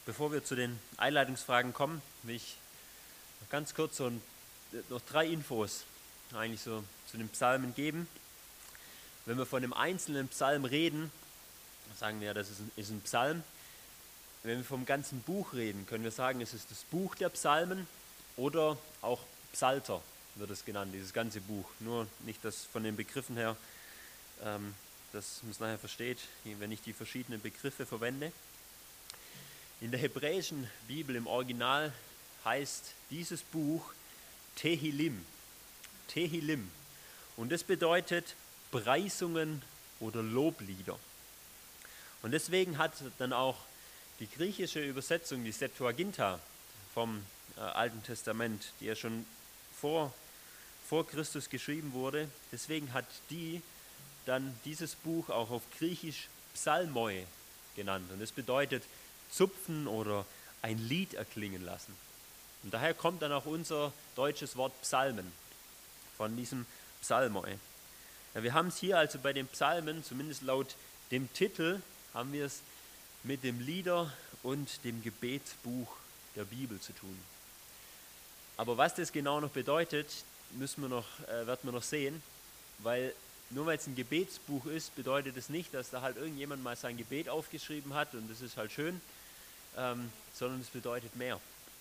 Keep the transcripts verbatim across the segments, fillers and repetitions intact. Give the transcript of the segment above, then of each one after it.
Bevor wir zu den Einleitungsfragen kommen, will ich noch ganz kurz so ein, noch drei Infos eigentlich so zu den Psalmen geben. Wenn wir von einem einzelnen Psalm reden, sagen wir, das ist ein, ist ein Psalm. Wenn wir vom ganzen Buch reden, können wir sagen, es ist das Buch der Psalmen oder auch Psalter wird es genannt, dieses ganze Buch. Nur nicht, dass von den Begriffen her, ähm, dass man es nachher versteht, wenn ich die verschiedenen Begriffe verwende. In der hebräischen Bibel im Original heißt dieses Buch Tehillim. Tehillim. Und das bedeutet Preisungen oder Loblieder. Und deswegen hat dann auch die griechische Übersetzung, die Septuaginta vom äh, Alten Testament, die ja schon vor, vor Christus geschrieben wurde, deswegen hat die dann dieses Buch auch auf Griechisch Psalmoi genannt. Und das bedeutet zupfen oder ein Lied erklingen lassen. Und daher kommt dann auch unser deutsches Wort Psalmen, von diesem Psalmoi. Ja, wir haben es hier also bei den Psalmen, zumindest laut dem Titel, haben wir es mit dem Lieder- und dem Gebetsbuch der Bibel zu tun. Aber was das genau noch bedeutet, müssen wir noch, äh, werden wir noch sehen, weil nur weil es ein Gebetsbuch ist, bedeutet es nicht, dass da halt irgendjemand mal sein Gebet aufgeschrieben hat und das ist halt schön, ähm, sondern es bedeutet mehr.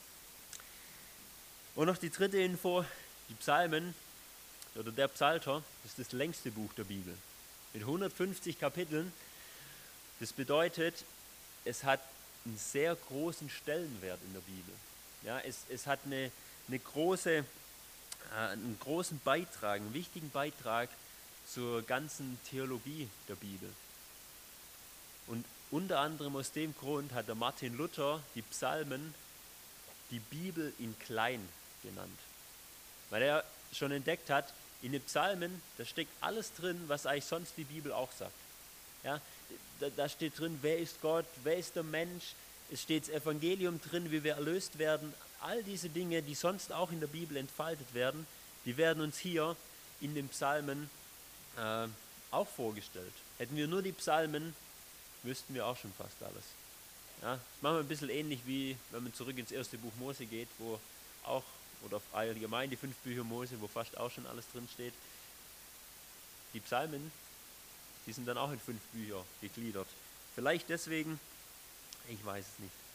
Und noch die dritte Info, die Psalmen oder der Psalter ist das längste Buch der Bibel mit hundertfünfzig Kapiteln. Das bedeutet, es hat einen sehr großen Stellenwert in der Bibel. Ja, es, es hat eine, eine große, äh, einen großen Beitrag, einen wichtigen Beitrag zur ganzen Theologie der Bibel. Und unter anderem aus dem Grund hat der Martin Luther die Psalmen die Bibel in klein genannt. Weil er schon entdeckt hat, in den Psalmen, da steckt alles drin, was eigentlich sonst die Bibel auch sagt. Ja, da, da steht drin, wer ist Gott, wer ist der Mensch, es steht das Evangelium drin, wie wir erlöst werden. All diese Dinge, die sonst auch in der Bibel entfaltet werden, die werden uns hier in den Psalmen äh, auch vorgestellt. Hätten wir nur die Psalmen, wüssten wir auch schon fast alles. Ja, das machen wir ein bisschen ähnlich wie, wenn man zurück ins erste Buch Mose geht, wo auch, oder allgemein die fünf Bücher Mose, wo fast auch schon alles drin steht. Die Psalmen, die sind dann auch in fünf Bücher gegliedert. Vielleicht deswegen, ich weiß es nicht.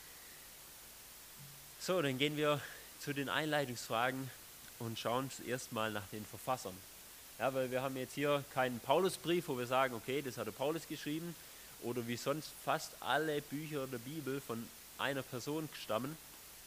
So, dann gehen wir zu den Einleitungsfragen und schauen zuerst mal nach den Verfassern. Ja, weil wir haben jetzt hier keinen Paulusbrief, wo wir sagen, okay, das hat der Paulus geschrieben, oder wie sonst fast alle Bücher der Bibel von einer Person stammen.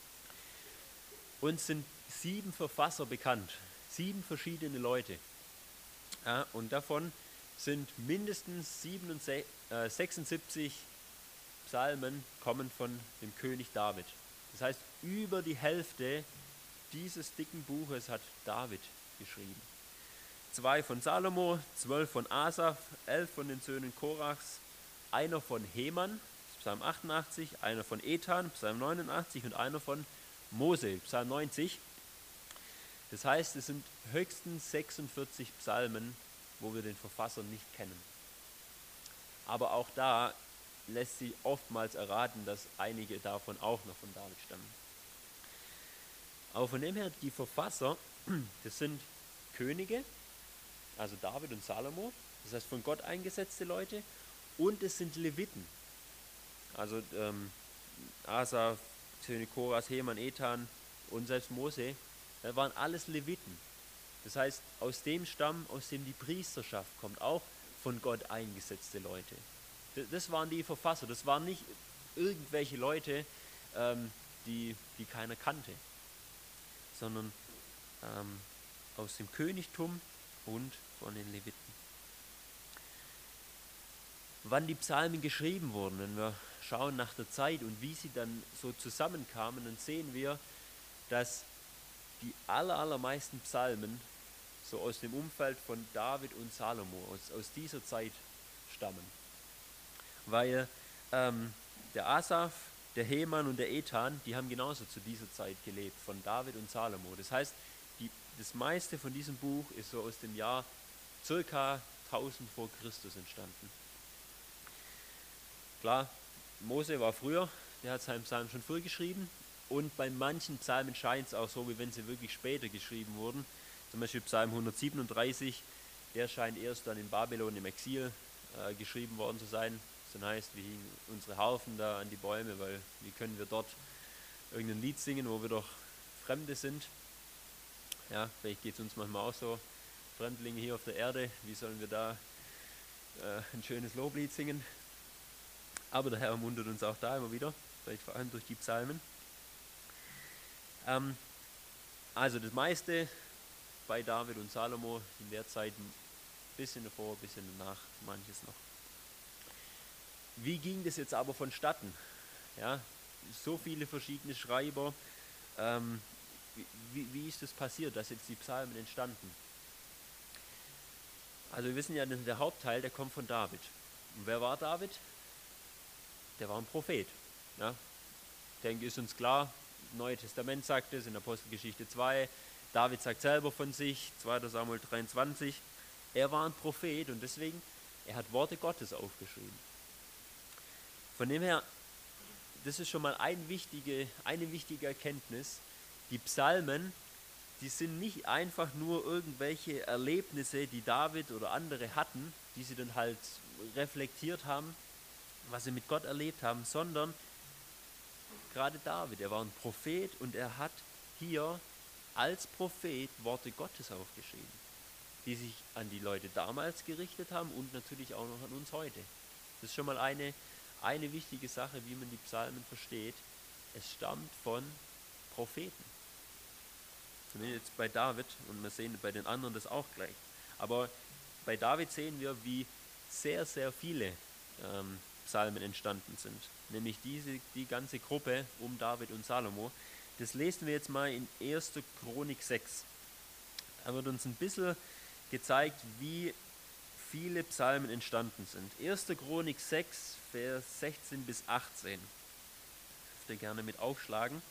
Uns sind sieben Verfasser bekannt, sieben verschiedene Leute. Ja, und davon sind mindestens sechsundsiebzig Psalmen kommen von dem König David. Das heißt, über die Hälfte dieses dicken Buches hat David geschrieben. Zwei von Salomo, zwölf von Asaf, elf von den Söhnen Korachs, einer von Heman, Psalm achtundachtzig, einer von Ethan, Psalm neunundachtzig und einer von Mose, Psalm neunzig. Das heißt, es sind höchstens sechsundvierzig Psalmen, wo wir den Verfasser nicht kennen. Aber auch da lässt sich oftmals erraten, dass einige davon auch noch von David stammen. Aber von dem her, die Verfasser, das sind Könige, also David und Salomo, das heißt von Gott eingesetzte Leute, und es sind Leviten, also ähm, Asaf, Söhne Korachs, Heman, Ethan und selbst Mose, das waren alles Leviten. Das heißt, aus dem Stamm, aus dem die Priesterschaft kommt, auch von Gott eingesetzte Leute. Das waren die Verfasser, das waren nicht irgendwelche Leute, ähm, die, die keiner kannte, sondern ähm, aus dem Königtum und von den Leviten. Wann die Psalmen geschrieben wurden, wenn wir schauen nach der Zeit und wie sie dann so zusammenkamen, dann sehen wir, dass die aller, allermeisten Psalmen so aus dem Umfeld von David und Salomo, aus, aus dieser Zeit stammen. Weil ähm, der Asaf, der Heman und der Ethan, die haben genauso zu dieser Zeit gelebt, von David und Salomo. Das heißt, die, das meiste von diesem Buch ist so aus dem Jahr circa tausend vor Christus entstanden. Klar, Mose war früher, der hat seinen Psalm schon früh geschrieben. Und bei manchen Psalmen scheint es auch so, wie wenn sie wirklich später geschrieben wurden. Zum Beispiel Psalm hundertsiebenunddreißig, der scheint erst dann in Babylon im Exil äh, geschrieben worden zu sein. Das heißt, wir hingen unsere Harfen da an die Bäume, weil wie können wir dort irgendein Lied singen, wo wir doch Fremde sind. Ja, vielleicht geht es uns manchmal auch so, Fremdlinge hier auf der Erde, wie sollen wir da äh, ein schönes Loblied singen? Aber der Herr ermuntert uns auch da immer wieder, vielleicht vor allem durch die Psalmen. Ähm, also das meiste bei David und Salomo in der Zeit ein bisschen davor, ein bisschen danach, manches noch. Wie ging das jetzt aber vonstatten? Ja, so viele verschiedene Schreiber. Ähm, wie, wie ist das passiert, dass jetzt die Psalmen entstanden? Also wir wissen ja, der Hauptteil, der kommt von David. Und wer war David? Der war ein Prophet. Ja? Ich denke, ist uns klar, das Neue Testament sagt es in Apostelgeschichte zwei, David sagt selber von sich, zweiter Samuel dreiundzwanzig, er war ein Prophet und deswegen, er hat Worte Gottes aufgeschrieben. Von dem her, das ist schon mal ein wichtige, eine wichtige Erkenntnis, die Psalmen, die sind nicht einfach nur irgendwelche Erlebnisse, die David oder andere hatten, die sie dann halt reflektiert haben, was sie mit Gott erlebt haben, sondern gerade David, er war ein Prophet und er hat hier als Prophet Worte Gottes aufgeschrieben, die sich an die Leute damals gerichtet haben und natürlich auch noch an uns heute. Das ist schon mal eine, eine wichtige Sache, wie man die Psalmen versteht. Es stammt von Propheten. Zumindest jetzt bei David und wir sehen bei den anderen das auch gleich. Aber bei David sehen wir, wie sehr, sehr viele ähm, Psalmen entstanden sind. Nämlich diese, die ganze Gruppe um David und Salomo. Das lesen wir jetzt mal in erster Chronik sechs. Da wird uns ein bisschen gezeigt, wie viele Psalmen entstanden sind. erster Chronik sechs, Vers sechzehn bis achtzehn. Dürft ihr gerne mit aufschlagen.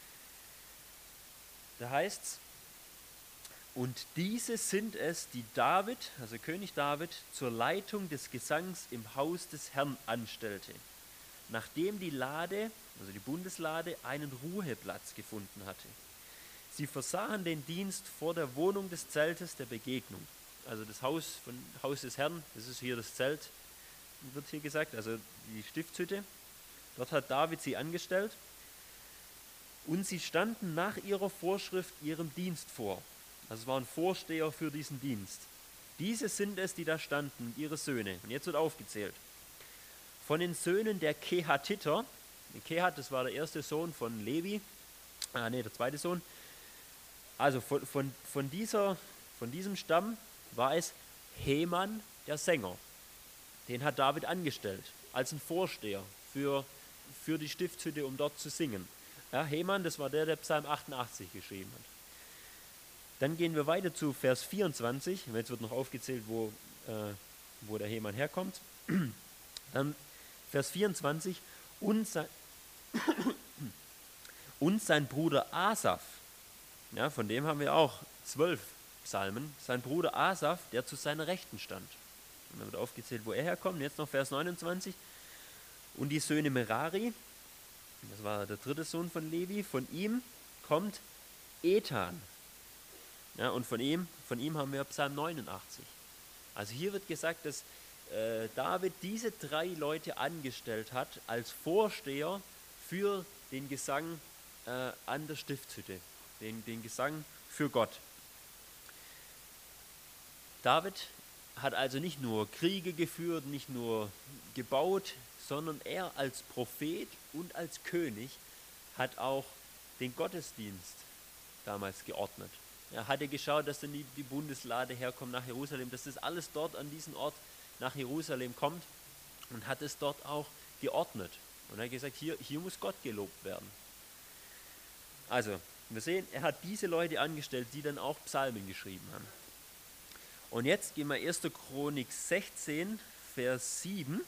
Da heißt es, und diese sind es, die David, also König David, zur Leitung des Gesangs im Haus des Herrn anstellte, nachdem die Lade, also die Bundeslade, einen Ruheplatz gefunden hatte. Sie versahen den Dienst vor der Wohnung des Zeltes der Begegnung. Also das Haus, von, Haus des Herrn, das ist hier das Zelt, wird hier gesagt, also die Stiftshütte. Dort hat David sie angestellt. Und sie standen nach ihrer Vorschrift ihrem Dienst vor. Also es waren Vorsteher für diesen Dienst. Diese sind es, die da standen, ihre Söhne. Und jetzt wird aufgezählt. Von den Söhnen der Kehatiter, der Kehat, das war der erste Sohn von Levi, ah nee, der zweite Sohn. Also von, von, von, dieser, von diesem Stamm war es Heman, der Sänger. Den hat David angestellt, als ein Vorsteher für, für die Stiftshütte, um dort zu singen. Ja, Heman, das war der, der Psalm achtundachtzig geschrieben hat. Dann gehen wir weiter zu Vers vierundzwanzig. Jetzt wird noch aufgezählt, wo, äh, wo der Heman herkommt. Dann Vers vierundzwanzig. Und sein, und sein Bruder Asaf, ja, von dem haben wir auch zwölf Psalmen. Sein Bruder Asaf, der zu seiner Rechten stand. Und dann wird aufgezählt, wo er herkommt. Jetzt noch Vers neunundzwanzig. Und die Söhne Merari, das war der dritte Sohn von Levi, von ihm kommt Ethan. Ja, und von ihm, von ihm haben wir Psalm neunundachtzig. Also hier wird gesagt, dass äh, David diese drei Leute angestellt hat als Vorsteher für den Gesang äh, an der Stiftshütte, den, den Gesang für Gott. David hat also nicht nur Kriege geführt, nicht nur gebaut, sondern er als Prophet und als König hat auch den Gottesdienst damals geordnet. Er hatte geschaut, dass dann die, die Bundeslade herkommt nach Jerusalem, dass das alles dort an diesen Ort nach Jerusalem kommt und hat es dort auch geordnet. Und er hat gesagt, hier, hier muss Gott gelobt werden. Also, wir sehen, er hat diese Leute angestellt, die dann auch Psalmen geschrieben haben. Und jetzt gehen wir erster Chronik sechzehn, Vers sieben.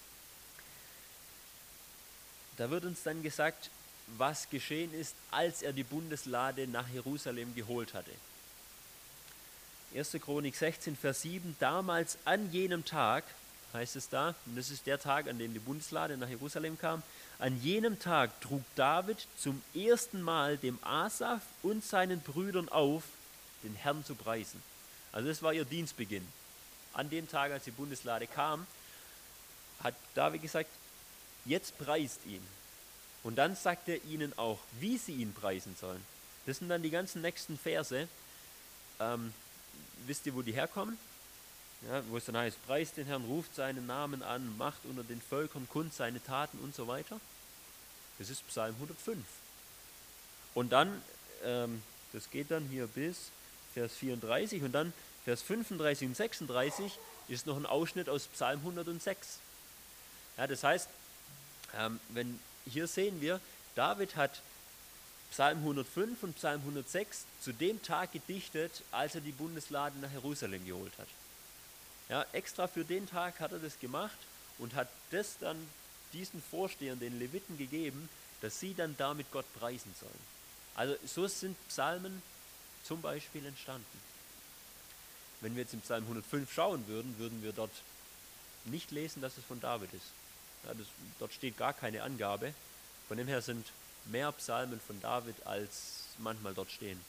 Da wird uns dann gesagt, was geschehen ist, als er die Bundeslade nach Jerusalem geholt hatte. erster Chronik sechzehn, Vers sieben. Damals an jenem Tag, heißt es da. Und das ist der Tag, an dem die Bundeslade nach Jerusalem kam. An jenem Tag trug David zum ersten Mal dem Asaf und seinen Brüdern auf, den Herrn zu preisen. Also das war ihr Dienstbeginn. An dem Tag, als die Bundeslade kam, hat David gesagt, jetzt preist ihn. Und dann sagt er ihnen auch, wie sie ihn preisen sollen. Das sind dann die ganzen nächsten Verse. Ähm, wisst ihr, wo die herkommen? Ja, wo es dann heißt, preist den Herrn, ruft seinen Namen an, macht unter den Völkern kund seine Taten und so weiter. Das ist Psalm hundertfünf. Und dann, ähm, das geht dann hier bis Vers vierunddreißig und dann Vers fünfunddreißig und sechsunddreißig ist noch ein Ausschnitt aus Psalm hundertsechs. Ja, das heißt, ähm, wenn, hier sehen wir, David hat Psalm hundertfünf und Psalm hundertsechs zu dem Tag gedichtet, als er die Bundeslade nach Jerusalem geholt hat. Ja, extra für den Tag hat er das gemacht und hat das dann diesen Vorstehern, den Leviten, gegeben, dass sie dann damit Gott preisen sollen. Also so sind Psalmen zum Beispiel entstanden. Wenn wir jetzt im Psalm hundertfünf schauen würden, würden wir dort nicht lesen, dass es von David ist. Ja, das, dort steht gar keine Angabe. Von dem her sind mehr Psalmen von David, als manchmal dort stehen.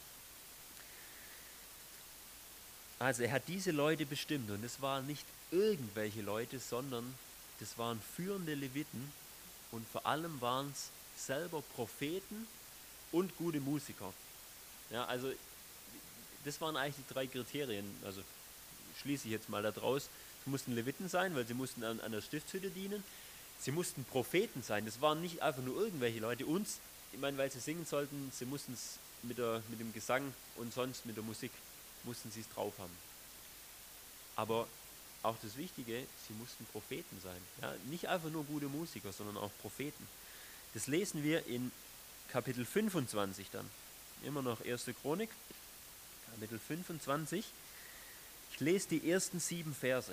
Also er hat diese Leute bestimmt und es waren nicht irgendwelche Leute, sondern das waren führende Leviten und vor allem waren es selber Propheten und gute Musiker. Ja, also das waren eigentlich die drei Kriterien, also schließe ich jetzt mal daraus. Es mussten Leviten sein, weil sie mussten an, an der Stiftshütte dienen. Sie mussten Propheten sein, das waren nicht einfach nur irgendwelche Leute. Und, ich meine, weil sie singen sollten, sie mussten es mit, der, mit dem Gesang und sonst mit der Musik, mussten sie es drauf haben. Aber auch das Wichtige, sie mussten Propheten sein. Ja, nicht einfach nur gute Musiker, sondern auch Propheten. Das lesen wir in Kapitel fünfundzwanzig dann. Immer noch erste Chronik, Kapitel fünfundzwanzig. Ich lese die ersten sieben Verse.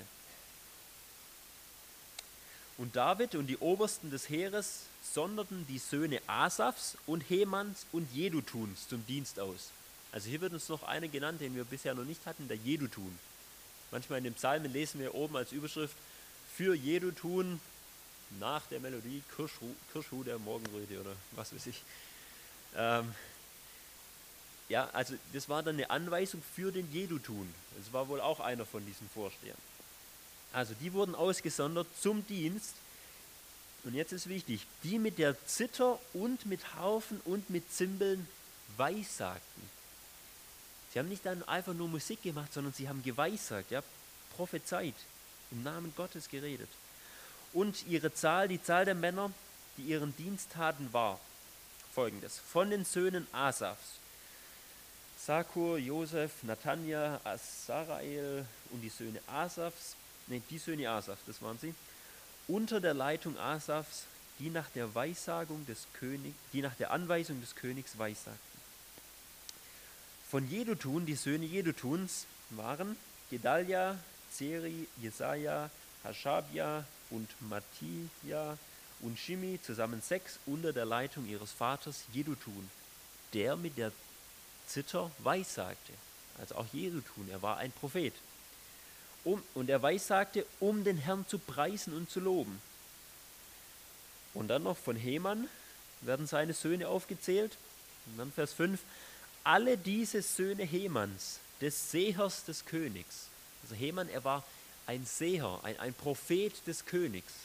Und David und die Obersten des Heeres sonderten die Söhne Asafs und Hemans und Jedutuns zum Dienst aus. Also hier wird uns noch einer genannt, den wir bisher noch nicht hatten, der Jedutun. Manchmal in den Psalmen lesen wir oben als Überschrift für Jedutun nach der Melodie Kirschhu, Kirschhu der Morgenröte oder was weiß ich. Ähm, ja, also das war dann eine Anweisung für den Jedutun. Das war wohl auch einer von diesen Vorstehern. Also die wurden ausgesondert zum Dienst. Und jetzt ist wichtig, die mit der Zither und mit Harfen und mit Zimbeln weissagten. Sie haben nicht dann einfach nur Musik gemacht, sondern sie haben geweissagt, ja, prophezeit, im Namen Gottes geredet. Und ihre Zahl, die Zahl der Männer, die ihren Dienst taten, war folgendes. Von den Söhnen Asafs, Sakur, Josef, Natanja, Asarael und die Söhne Asafs, ne, die Söhne Asafs, das waren sie, unter der Leitung Asafs, die nach der Weissagung des Königs, die nach der Anweisung des Königs weissagten. Von Jedutun, die Söhne Jedutuns waren Gedalia, Zeri, Jesaja, Haschabja und Mattija und Shimi, zusammen sechs unter der Leitung ihres Vaters Jedutun, der mit der Zither weissagte. Also auch Jedutun, er war ein Prophet. Um, und er weissagte, um den Herrn zu preisen und zu loben. Und dann noch von Heman werden seine Söhne aufgezählt. Und dann Vers fünf. Alle diese Söhne Hemans, des Sehers des Königs. Also Heman, er war ein Seher, ein, ein Prophet des Königs.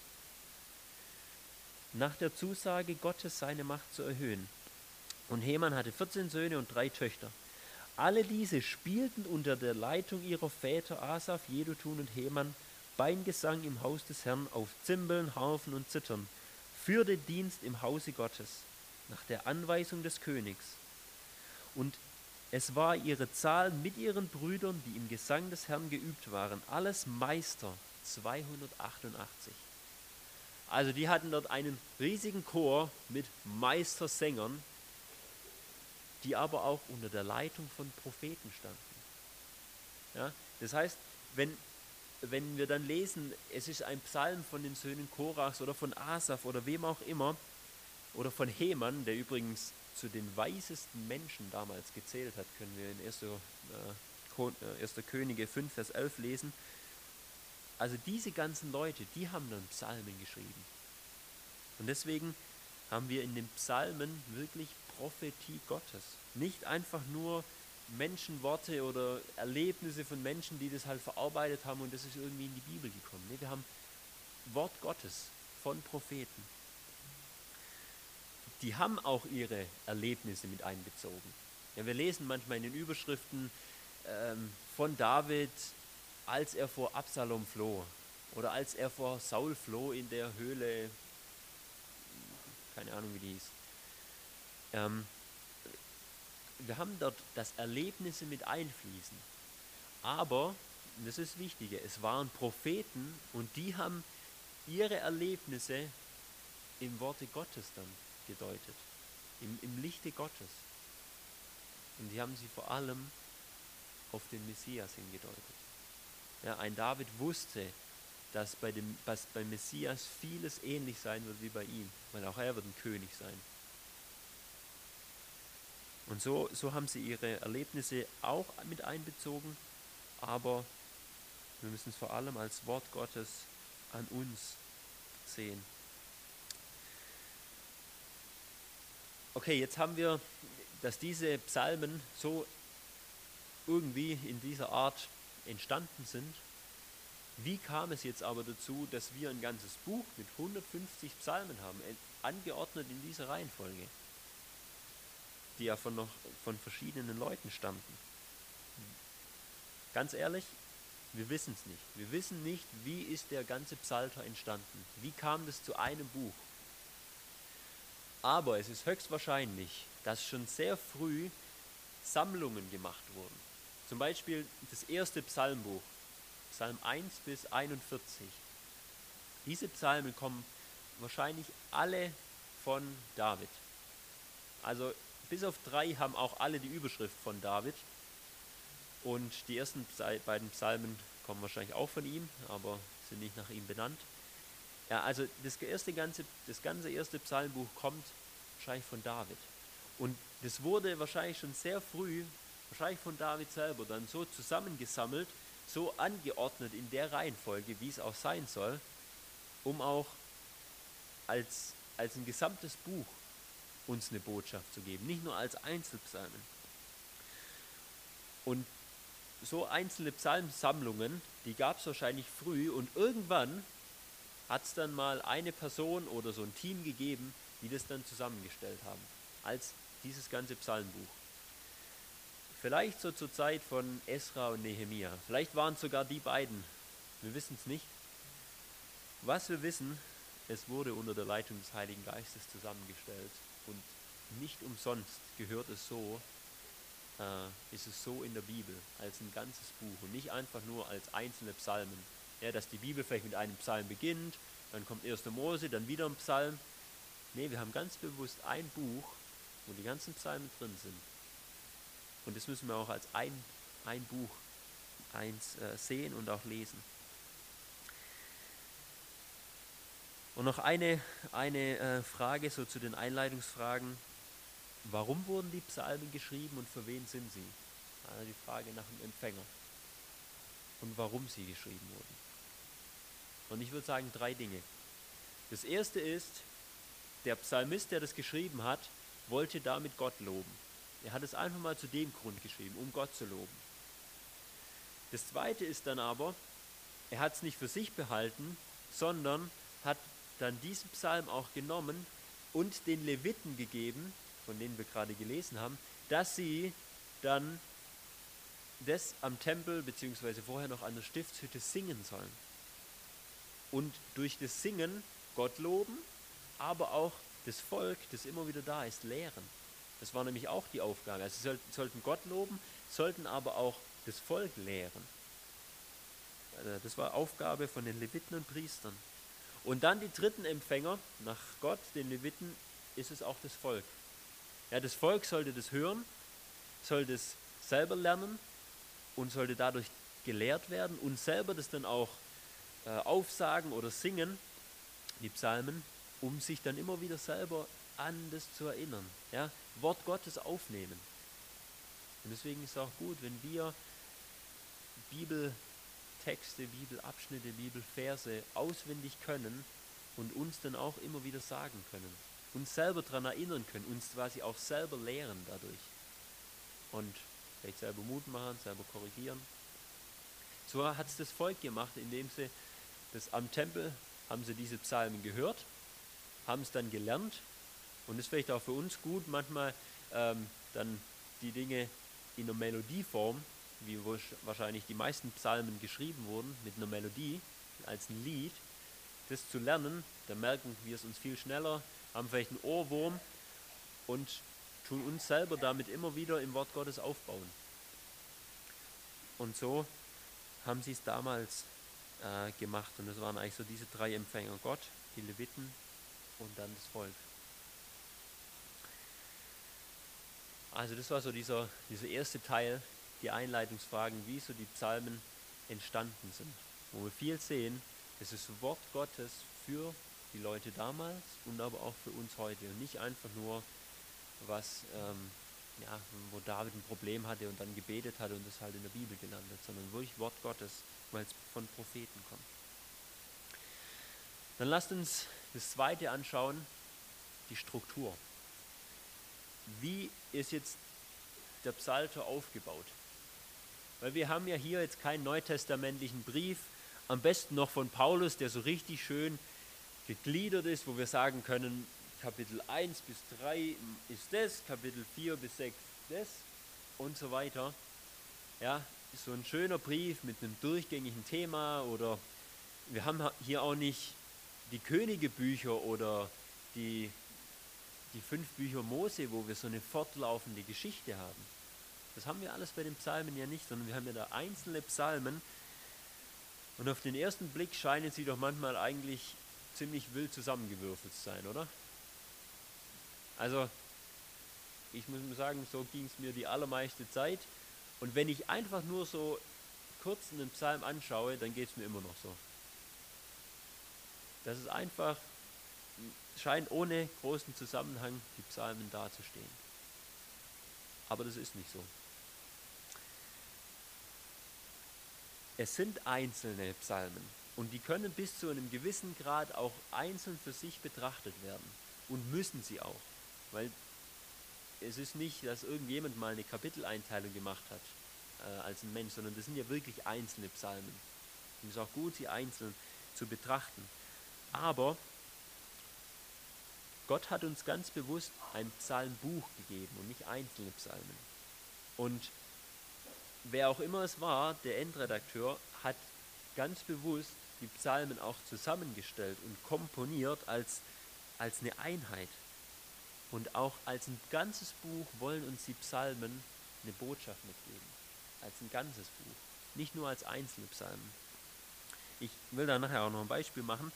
Nach der Zusage Gottes seine Macht zu erhöhen. Und Heman hatte vierzehn Söhne und drei Töchter. Alle diese spielten unter der Leitung ihrer Väter Asaf, Jedutun und Heman Beingesang im Haus des Herrn auf Zimbeln, Harfen und Zithern für den Dienst im Hause Gottes, nach der Anweisung des Königs. Und es war ihre Zahl mit ihren Brüdern, die im Gesang des Herrn geübt waren, alles Meister, zweihundertachtundachtzig. Also die hatten dort einen riesigen Chor mit Meistersängern, die aber auch unter der Leitung von Propheten standen. Ja, das heißt, wenn, wenn wir dann lesen, es ist ein Psalm von den Söhnen Korachs oder von Asaf oder wem auch immer, oder von Heman, der übrigens zu den weisesten Menschen damals gezählt hat, können wir in erster. Äh, erster. Könige fünf, Vers elf lesen. also diese ganzen Leute, die haben dann Psalmen geschrieben. Und deswegen haben wir in den Psalmen wirklich Prophetie Gottes. Nicht einfach nur Menschenworte oder Erlebnisse von Menschen, die das halt verarbeitet haben und das ist irgendwie in die Bibel gekommen. Nee, wir haben Wort Gottes von Propheten. Die haben auch ihre Erlebnisse mit einbezogen. Ja, wir lesen manchmal in den Überschriften ähm, von David, als er vor Absalom floh oder als er vor Saul floh in der Höhle, keine Ahnung wie die hieß. Ähm, wir haben dort, dass Erlebnisse mit einfließen. Aber, und das ist das Wichtige, es waren Propheten und die haben ihre Erlebnisse im Worte Gottes dann gedeutet, im, im Lichte Gottes. Und die haben sie vor allem auf den Messias hingedeutet. Ja, ein David wusste, dass bei dem, dass beim Messias vieles ähnlich sein wird wie bei ihm, weil auch er wird ein König sein. Und so, so haben sie ihre Erlebnisse auch mit einbezogen, aber wir müssen es vor allem als Wort Gottes an uns sehen. Okay, jetzt haben wir, dass diese Psalmen so irgendwie in dieser Art entstanden sind. Wie kam es jetzt aber dazu, dass wir ein ganzes Buch mit hundertfünfzig Psalmen haben, angeordnet in dieser Reihenfolge, die ja von, noch, von verschiedenen Leuten stammten? Ganz ehrlich, wir wissen es nicht. Wir wissen nicht, wie ist der ganze Psalter entstanden. Wie kam das zu einem Buch? Aber es ist höchstwahrscheinlich, dass schon sehr früh Sammlungen gemacht wurden. Zum Beispiel das erste Psalmbuch, Psalm eins bis einundvierzig. Diese Psalmen kommen wahrscheinlich alle von David. Also bis auf drei haben auch alle die Überschrift von David. Und die ersten beiden Psalmen kommen wahrscheinlich auch von ihm, aber sind nicht nach ihm benannt. Ja, also das erste ganze, das ganze erste Psalmbuch kommt wahrscheinlich von David. Und das wurde wahrscheinlich schon sehr früh, wahrscheinlich von David selber, dann so zusammengesammelt, so angeordnet in der Reihenfolge, wie es auch sein soll, um auch als, als ein gesamtes Buch uns eine Botschaft zu geben, nicht nur als Einzelpsalmen. Und so einzelne Psalmsammlungen, die gab es wahrscheinlich früh und irgendwann hat es dann mal eine Person oder so ein Team gegeben, die das dann zusammengestellt haben, als dieses ganze Psalmbuch. Vielleicht so zur Zeit von Esra und Nehemia. Vielleicht waren es sogar die beiden. Wir wissen es nicht. Was wir wissen, es wurde unter der Leitung des Heiligen Geistes zusammengestellt. Und nicht umsonst gehört es so, äh, ist es so in der Bibel, als ein ganzes Buch und nicht einfach nur als einzelne Psalmen. Ja, dass die Bibel vielleicht mit einem Psalm beginnt, dann kommt erster Mose, dann wieder ein Psalm. Nee, wir haben ganz bewusst ein Buch, wo die ganzen Psalmen drin sind. Und das müssen wir auch als ein, ein Buch eins äh, sehen und auch lesen. Und noch eine, eine äh, Frage so zu den Einleitungsfragen. Warum wurden die Psalmen geschrieben und für wen sind sie? Also die Frage nach dem Empfänger. Und warum sie geschrieben wurden. Und ich würde sagen drei Dinge. Das erste ist, der Psalmist, der das geschrieben hat, wollte damit Gott loben. Er hat es einfach mal zu dem Grund geschrieben, um Gott zu loben. Das zweite ist dann aber, er hat es nicht für sich behalten, sondern hat dann diesen Psalm auch genommen und den Leviten gegeben, von denen wir gerade gelesen haben, dass sie dann das am Tempel beziehungsweise vorher noch an der Stiftshütte singen sollen. Und durch das Singen Gott loben, aber auch das Volk, das immer wieder da ist, lehren. Das war nämlich auch die Aufgabe. Also sie sollten, sollten Gott loben, sollten aber auch das Volk lehren. Das war Aufgabe von den Leviten und Priestern. Und dann die dritten Empfänger, nach Gott, den Leviten, ist es auch das Volk. Ja, das Volk sollte das hören, sollte es selber lernen und sollte dadurch gelehrt werden und selber das dann auch äh, aufsagen oder singen, die Psalmen, um sich dann immer wieder selber an das zu erinnern. Ja? Wort Gottes aufnehmen. Und deswegen ist es auch gut, wenn wir Bibeltexte Bibeltexte, Bibelabschnitte, Bibelverse auswendig können und uns dann auch immer wieder sagen können, uns selber daran erinnern können, uns quasi auch selber lehren dadurch und vielleicht selber Mut machen, selber korrigieren. So hat es das Volk gemacht, indem sie das am Tempel, haben sie diese Psalmen gehört, haben es dann gelernt und das ist vielleicht auch für uns gut, manchmal ähm, dann die Dinge in einer Melodieform, wie wahrscheinlich die meisten Psalmen geschrieben wurden, mit einer Melodie als ein Lied, das zu lernen, dann merken wir es uns viel schneller, haben vielleicht einen Ohrwurm und tun uns selber damit immer wieder im Wort Gottes aufbauen. Und so haben sie es damals äh, gemacht und das waren eigentlich so diese drei Empfänger, Gott, die Leviten und dann das Volk. Also das war so dieser, dieser erste Teil, die Einleitungsfragen, wie so die Psalmen entstanden sind. Wo wir viel sehen, es ist Wort Gottes für die Leute damals und aber auch für uns heute. Und nicht einfach nur, was, ähm, ja, wo David ein Problem hatte und dann gebetet hatte und das halt in der Bibel gelandet, sondern wirklich Wort Gottes, weil es von Propheten kommt. Dann lasst uns das Zweite anschauen, die Struktur. Wie ist jetzt der Psalter aufgebaut? Weil wir haben ja hier jetzt keinen neutestamentlichen Brief, am besten noch von Paulus, der so richtig schön gegliedert ist, wo wir sagen können, Kapitel eins bis drei ist das, Kapitel vier bis sechs das und so weiter. Ja, so ein schöner Brief mit einem durchgängigen Thema oder wir haben hier auch nicht die Königebücher oder die, die fünf Bücher Mose, wo wir so eine fortlaufende Geschichte haben. Das haben wir alles bei den Psalmen ja nicht, sondern wir haben ja da einzelne Psalmen und auf den ersten Blick scheinen sie doch manchmal eigentlich ziemlich wild zusammengewürfelt zu sein, oder? Also, ich muss mal sagen, so ging es mir die allermeiste Zeit und wenn ich einfach nur so kurz einen Psalm anschaue, dann geht es mir immer noch so. Das ist einfach, scheint ohne großen Zusammenhang die Psalmen dazustehen. Aber das ist nicht so. Es sind einzelne Psalmen und die können bis zu einem gewissen Grad auch einzeln für sich betrachtet werden und müssen sie auch, weil es ist nicht, dass irgendjemand mal eine Kapiteleinteilung gemacht hat äh, als ein Mensch, sondern das sind ja wirklich einzelne Psalmen. Und es ist auch gut, sie einzeln zu betrachten. Aber Gott hat uns ganz bewusst ein Psalmbuch gegeben und nicht einzelne Psalmen. Und wer auch immer es war, der Endredakteur, hat ganz bewusst die Psalmen auch zusammengestellt und komponiert als, als eine Einheit. Und auch als ein ganzes Buch wollen uns die Psalmen eine Botschaft mitgeben. Als ein ganzes Buch, nicht nur als einzelne Psalmen. Ich will da nachher auch noch ein Beispiel machen.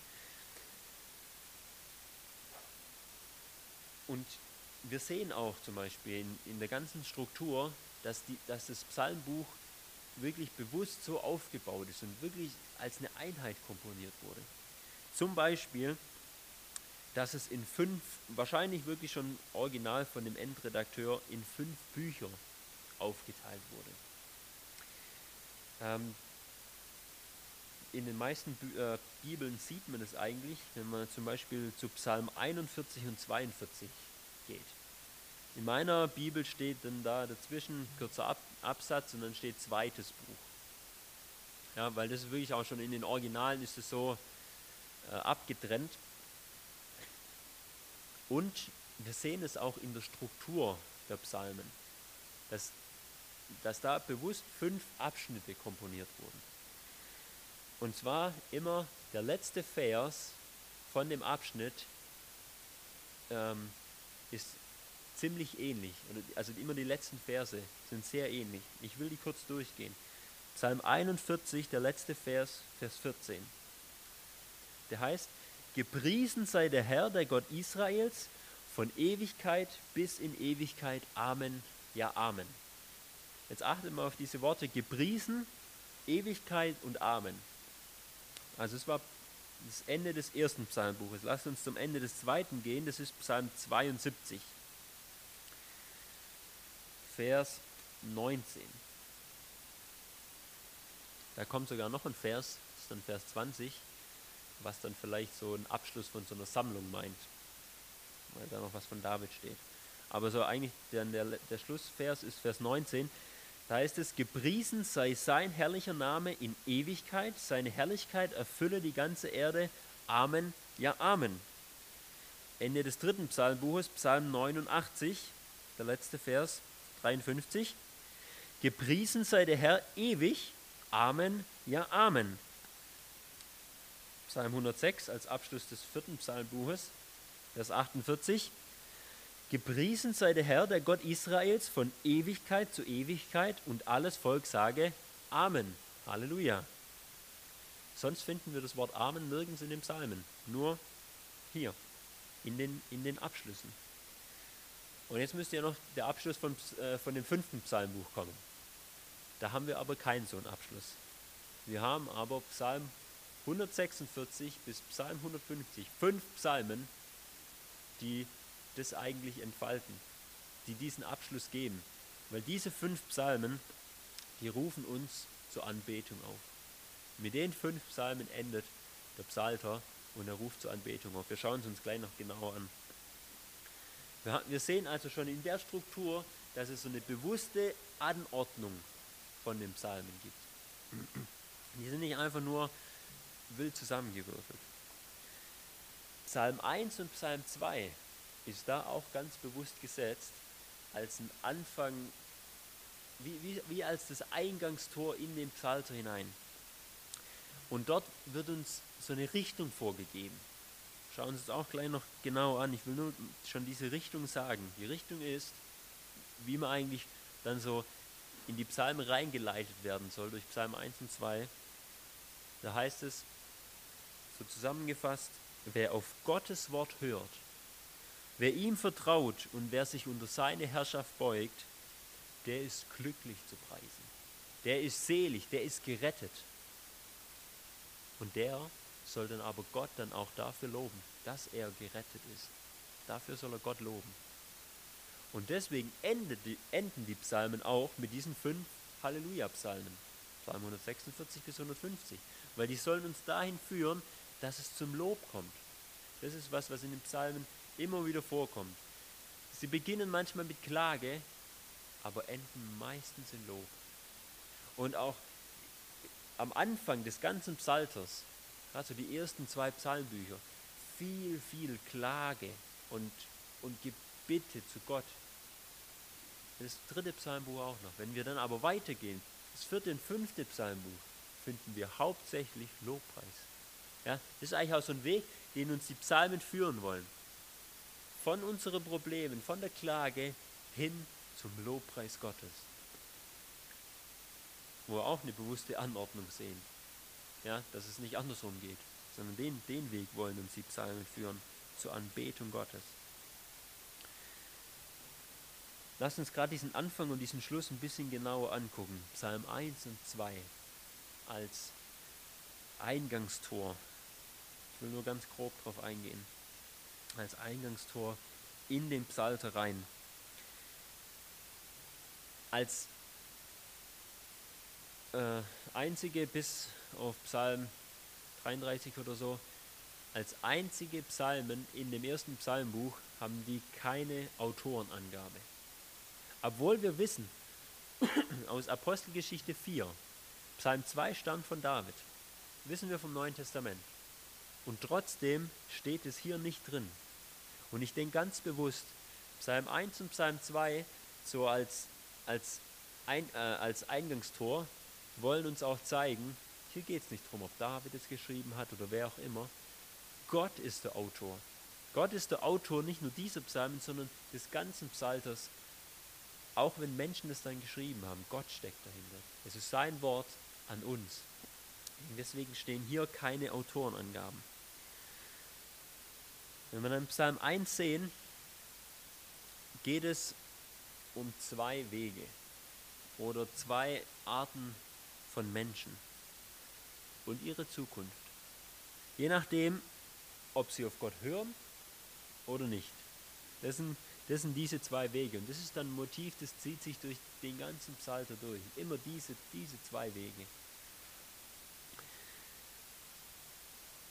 Und wir sehen auch zum Beispiel in, in der ganzen Struktur, dass, die, dass das Psalmbuch wirklich bewusst so aufgebaut ist und wirklich als eine Einheit komponiert wurde. Zum Beispiel, dass es in fünf, wahrscheinlich wirklich schon original von dem Endredakteur, in fünf Bücher aufgeteilt wurde. Ähm, in den meisten Bü- äh, Bibeln sieht man es eigentlich, wenn man zum Beispiel zu Psalm einundvierzig und zweiundvierzig geht. In meiner Bibel steht dann da dazwischen kurzer Ab- Absatz und dann steht zweites Buch. Ja, weil das ist wirklich auch schon in den Originalen ist es so äh, abgetrennt. Und wir sehen es auch in der Struktur der Psalmen, dass, dass da bewusst fünf Abschnitte komponiert wurden. Und zwar immer der letzte Vers von dem Abschnitt ähm, ist ziemlich ähnlich. Also immer die letzten Verse sind sehr ähnlich. Ich will die kurz durchgehen. Psalm einundvierzig, der letzte Vers, Vers vierzehn. Der heißt, gepriesen sei der Herr, der Gott Israels, von Ewigkeit bis in Ewigkeit. Amen, ja Amen. Jetzt achtet mal auf diese Worte, gepriesen, Ewigkeit und Amen. Also es war das Ende des ersten Psalmbuches. Lasst uns zum Ende des zweiten gehen, das ist Psalm zweiundsiebzig, Vers neunzehn. Da kommt sogar noch ein Vers, das ist dann Vers zwanzig, was dann vielleicht so einen Abschluss von so einer Sammlung meint, weil da noch was von David steht. Aber so eigentlich der, der, der Schlussvers ist Vers neunzehn. Da heißt es, gepriesen sei sein herrlicher Name in Ewigkeit, seine Herrlichkeit erfülle die ganze Erde. Amen, ja Amen. Ende des dritten Psalmbuches, Psalm neunundachtzig, der letzte Vers, dreiundfünfzig. Gepriesen sei der Herr ewig. Amen, ja Amen. Psalm hundertsechs als Abschluss des vierten Psalmbuches, Vers achtundvierzig. Gepriesen sei der Herr, der Gott Israels, von Ewigkeit zu Ewigkeit, und alles Volk sage Amen. Halleluja. Sonst finden wir das Wort Amen nirgends in den Psalmen, nur hier, in den, in den Abschlüssen. Und jetzt müsste ja noch der Abschluss von, äh, von dem fünften Psalmbuch kommen. Da haben wir aber keinen so einen Abschluss. Wir haben aber Psalm hundertsechsundvierzig bis Psalm hundertfünfzig, fünf Psalmen, die das eigentlich entfalten, die diesen Abschluss geben. Weil diese fünf Psalmen, die rufen uns zur Anbetung auf. Mit den fünf Psalmen endet der Psalter und er ruft zur Anbetung auf. Wir schauen es uns gleich noch genauer an. Wir, wir sehen also schon in der Struktur, dass es so eine bewusste Anordnung von den Psalmen gibt. Die sind nicht einfach nur wild zusammengewürfelt. Psalm eins und Psalm zwei ist da auch ganz bewusst gesetzt als ein Anfang, wie, wie, wie als das Eingangstor in den Psalter hinein. Und dort wird uns so eine Richtung vorgegeben. Schauen wir uns das auch gleich noch genau an. Ich will nur schon diese Richtung sagen. Die Richtung ist, wie man eigentlich dann so in die Psalmen reingeleitet werden soll durch Psalm eins und zwei. Da heißt es, so zusammengefasst, wer auf Gottes Wort hört, wer ihm vertraut und wer sich unter seine Herrschaft beugt, der ist glücklich zu preisen. Der ist selig, der ist gerettet. Und der soll dann aber Gott dann auch dafür loben, dass er gerettet ist. Dafür soll er Gott loben. Und deswegen endet die, enden die Psalmen auch mit diesen fünf Halleluja-Psalmen. Psalm hundertsechsundvierzig bis hundertfünfzig. Weil die sollen uns dahin führen, dass es zum Lob kommt. Das ist was, was in den Psalmen immer wieder vorkommt. Sie beginnen manchmal mit Klage, aber enden meistens in Lob. Und auch am Anfang des ganzen Psalters, also die ersten zwei Psalmbücher, viel, viel Klage und, und Gebitte zu Gott. Das dritte Psalmbuch auch noch. Wenn wir dann aber weitergehen, das vierte und fünfte Psalmbuch, finden wir hauptsächlich Lobpreis. Ja, das ist eigentlich auch so ein Weg, den uns die Psalmen führen wollen. Von unseren Problemen, von der Klage hin zum Lobpreis Gottes. Wo wir auch eine bewusste Anordnung sehen. Ja, dass es nicht andersrum geht, sondern den, den Weg wollen uns die Psalmen führen, zur Anbetung Gottes. Lasst uns gerade diesen Anfang und diesen Schluss ein bisschen genauer angucken. Psalm eins und zwei als Eingangstor. Ich will nur ganz grob darauf eingehen. Als Eingangstor in den Psalter rein. Als äh, einzige bis auf Psalm dreiunddreißig oder so, als einzige Psalmen in dem ersten Psalmbuch haben die keine Autorenangabe. Obwohl wir wissen, aus Apostelgeschichte vier, Psalm zwei stammt von David, wissen wir vom Neuen Testament. Und trotzdem steht es hier nicht drin. Und ich denke ganz bewusst, Psalm eins und Psalm zwei so als, als, ein, äh, als Eingangstor wollen uns auch zeigen, hier geht es nicht darum, ob David es geschrieben hat oder wer auch immer. Gott ist der Autor. Gott ist der Autor nicht nur dieser Psalmen, sondern des ganzen Psalters. Auch wenn Menschen das dann geschrieben haben, Gott steckt dahinter. Es ist sein Wort an uns. Und deswegen stehen hier keine Autorenangaben. Wenn wir dann Psalm eins sehen, geht es um zwei Wege oder zwei Arten von Menschen und ihre Zukunft. Je nachdem, ob sie auf Gott hören oder nicht. Das sind, das sind diese zwei Wege. Und das ist dann ein Motiv, das zieht sich durch den ganzen Psalter durch. Immer diese, diese zwei Wege.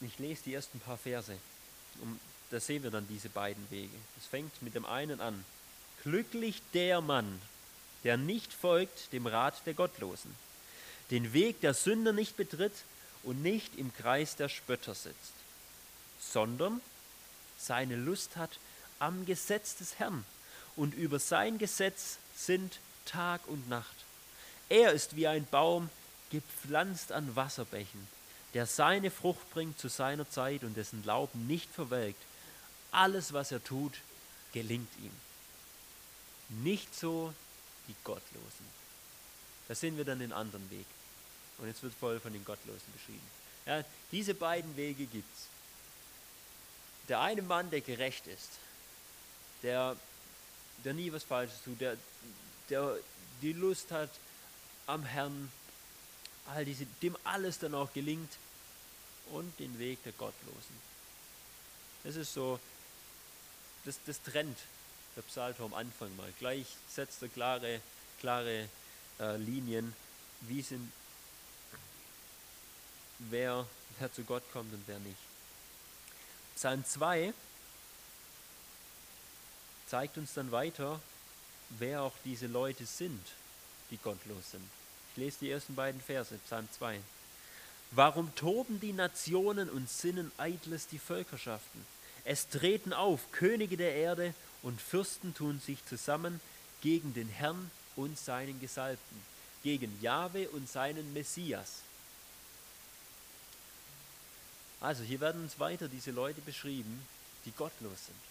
Ich lese die ersten paar Verse. Um, da sehen wir dann diese beiden Wege. Es fängt mit dem einen an. Glücklich der Mann, der nicht folgt dem Rat der Gottlosen, den Weg der Sünder nicht betritt und nicht im Kreis der Spötter sitzt, sondern seine Lust hat am Gesetz des Herrn und über sein Gesetz sind Tag und Nacht. Er ist wie ein Baum, gepflanzt an Wasserbächen, der seine Frucht bringt zu seiner Zeit und dessen Laub nicht verwelkt. Alles, was er tut, gelingt ihm. Nicht so die Gottlosen. Da sehen wir dann den anderen Weg. Und jetzt wird voll von den Gottlosen beschrieben. Ja, diese beiden Wege gibt es. Der eine Mann, der gerecht ist, der, der nie was Falsches tut, der, der die Lust hat am Herrn, all diese, dem alles dann auch gelingt, und den Weg der Gottlosen. Das ist so, das, das trennt der Psalter am Anfang mal. Gleich setzt er klare, klare äh, Linien, wie sind, wer, wer zu Gott kommt und wer nicht. Psalm zwei zeigt uns dann weiter, wer auch diese Leute sind, die gottlos sind. Ich lese die ersten beiden Verse, Psalm zwei. Warum toben die Nationen und sinnen eitles die Völkerschaften? Es treten auf Könige der Erde und Fürsten tun sich zusammen gegen den Herrn und seinen Gesalbten, gegen Jahwe und seinen Messias. Also hier werden uns weiter diese Leute beschrieben, die gottlos sind.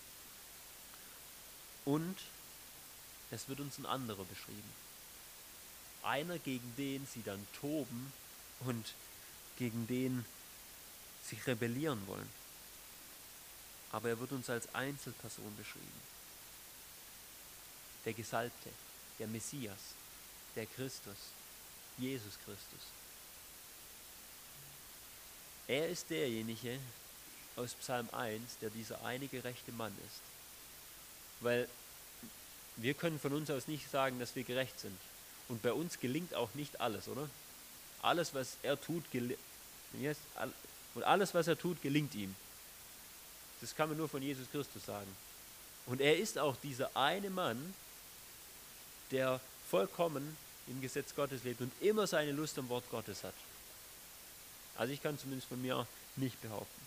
Und es wird uns ein anderer beschrieben. Einer, gegen den sie dann toben und gegen den sie rebellieren wollen. Aber er wird uns als Einzelperson beschrieben. Der Gesalbte, der Messias, der Christus, Jesus Christus. Er ist derjenige aus Psalm eins, der dieser eine gerechte Mann ist. Weil wir können von uns aus nicht sagen, dass wir gerecht sind. Und bei uns gelingt auch nicht alles, oder? Alles, was er tut, gelingt. Und alles, was er tut, gelingt ihm. Das kann man nur von Jesus Christus sagen. Und er ist auch dieser eine Mann, der vollkommen im Gesetz Gottes lebt und immer seine Lust am Wort Gottes hat. Also ich kann zumindest von mir nicht behaupten.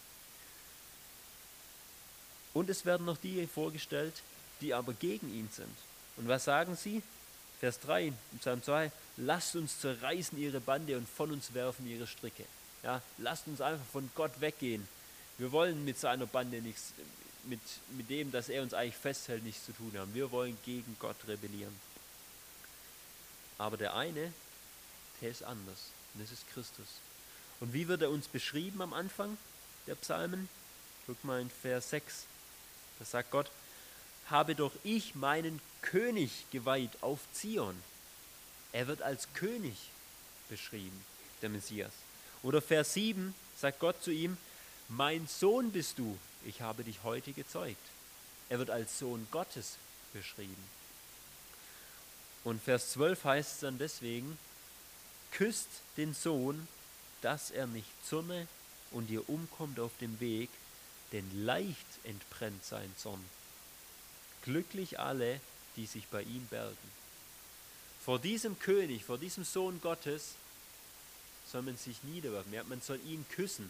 Und es werden noch die vorgestellt, die aber gegen ihn sind. Und was sagen sie? Vers drei im Psalm zwei, lasst uns zerreißen ihre Bande und von uns werfen ihre Stricke. Ja, lasst uns einfach von Gott weggehen. Wir wollen mit seiner Bande nichts, mit, mit dem, dass er uns eigentlich festhält, nichts zu tun haben. Wir wollen gegen Gott rebellieren. Aber der eine, der ist anders. Und das ist Christus. Und wie wird er uns beschrieben am Anfang der Psalmen? Guck mal in Vers sechs. Da sagt Gott, habe doch ich meinen König geweiht auf Zion. Er wird als König beschrieben, der Messias. Oder Vers sieben sagt Gott zu ihm, mein Sohn bist du, ich habe dich heute gezeugt. Er wird als Sohn Gottes beschrieben. Und Vers zwölf heißt es dann deswegen, küsst den Sohn, dass er nicht zürne und ihr umkommt auf dem Weg, denn leicht entbrennt sein Zorn. Glücklich alle, die sich bei ihm bergen. Vor diesem König, vor diesem Sohn Gottes soll man sich niederwerfen. Ja, man soll ihn küssen.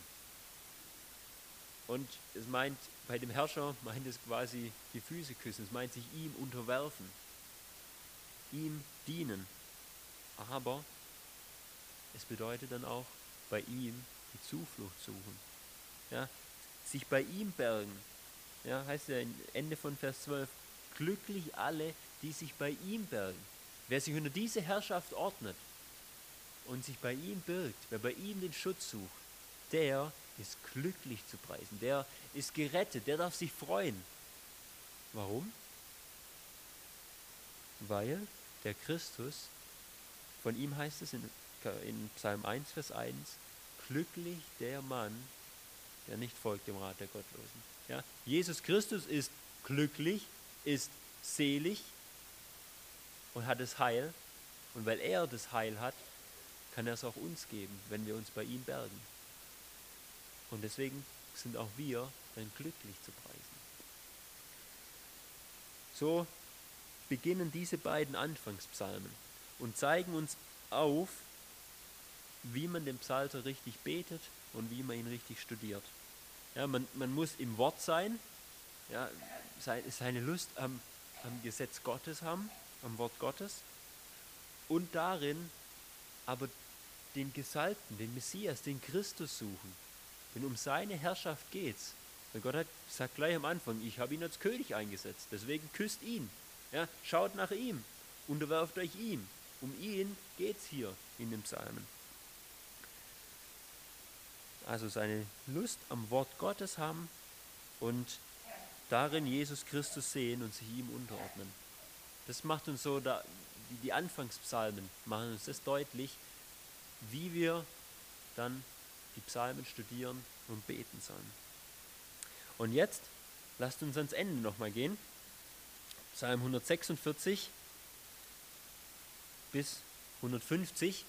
Und es meint, bei dem Herrscher meint es quasi die Füße küssen. Es meint sich ihm unterwerfen. Ihm dienen. Aber es bedeutet dann auch, bei ihm die Zuflucht suchen. Ja, sich bei ihm bergen. Ja, heißt ja Ende von Vers zwölf, glücklich alle, die sich bei ihm bergen. Wer sich unter diese Herrschaft ordnet und sich bei ihm birgt, wer bei ihm den Schutz sucht, der ist glücklich zu preisen, der ist gerettet, der darf sich freuen. Warum? Weil der Christus, von ihm heißt es in, in Psalm eins, Vers eins, glücklich der Mann, der nicht folgt dem Rat der Gottlosen. Ja? Jesus Christus ist glücklich, ist selig und hat das Heil. Und weil er das Heil hat, kann er es auch uns geben, wenn wir uns bei ihm bergen. Und deswegen sind auch wir dann glücklich zu preisen. So beginnen diese beiden Anfangspsalmen und zeigen uns auf, wie man den Psalter richtig betet und wie man ihn richtig studiert. Ja, man, man muss im Wort sein, ja, seine Lust am, am Gesetz Gottes haben, am Wort Gottes, und darin aber den Gesalbten, den Messias, den Christus suchen. Denn um seine Herrschaft geht's. Weil Gott hat sagt gleich am Anfang, ich habe ihn als König eingesetzt, deswegen küsst ihn. Ja, schaut nach ihm, unterwerft euch ihm. Um ihn geht's hier in den Psalmen. Also seine Lust am Wort Gottes haben und darin Jesus Christus sehen und sich ihm unterordnen. Das macht uns so, da, die, die Anfangspsalmen machen uns das deutlich, wie wir dann die Psalmen studieren und beten sollen. Und jetzt lasst uns ans Ende nochmal gehen. Psalm hundertsechsundvierzig bis hundertfünfzig.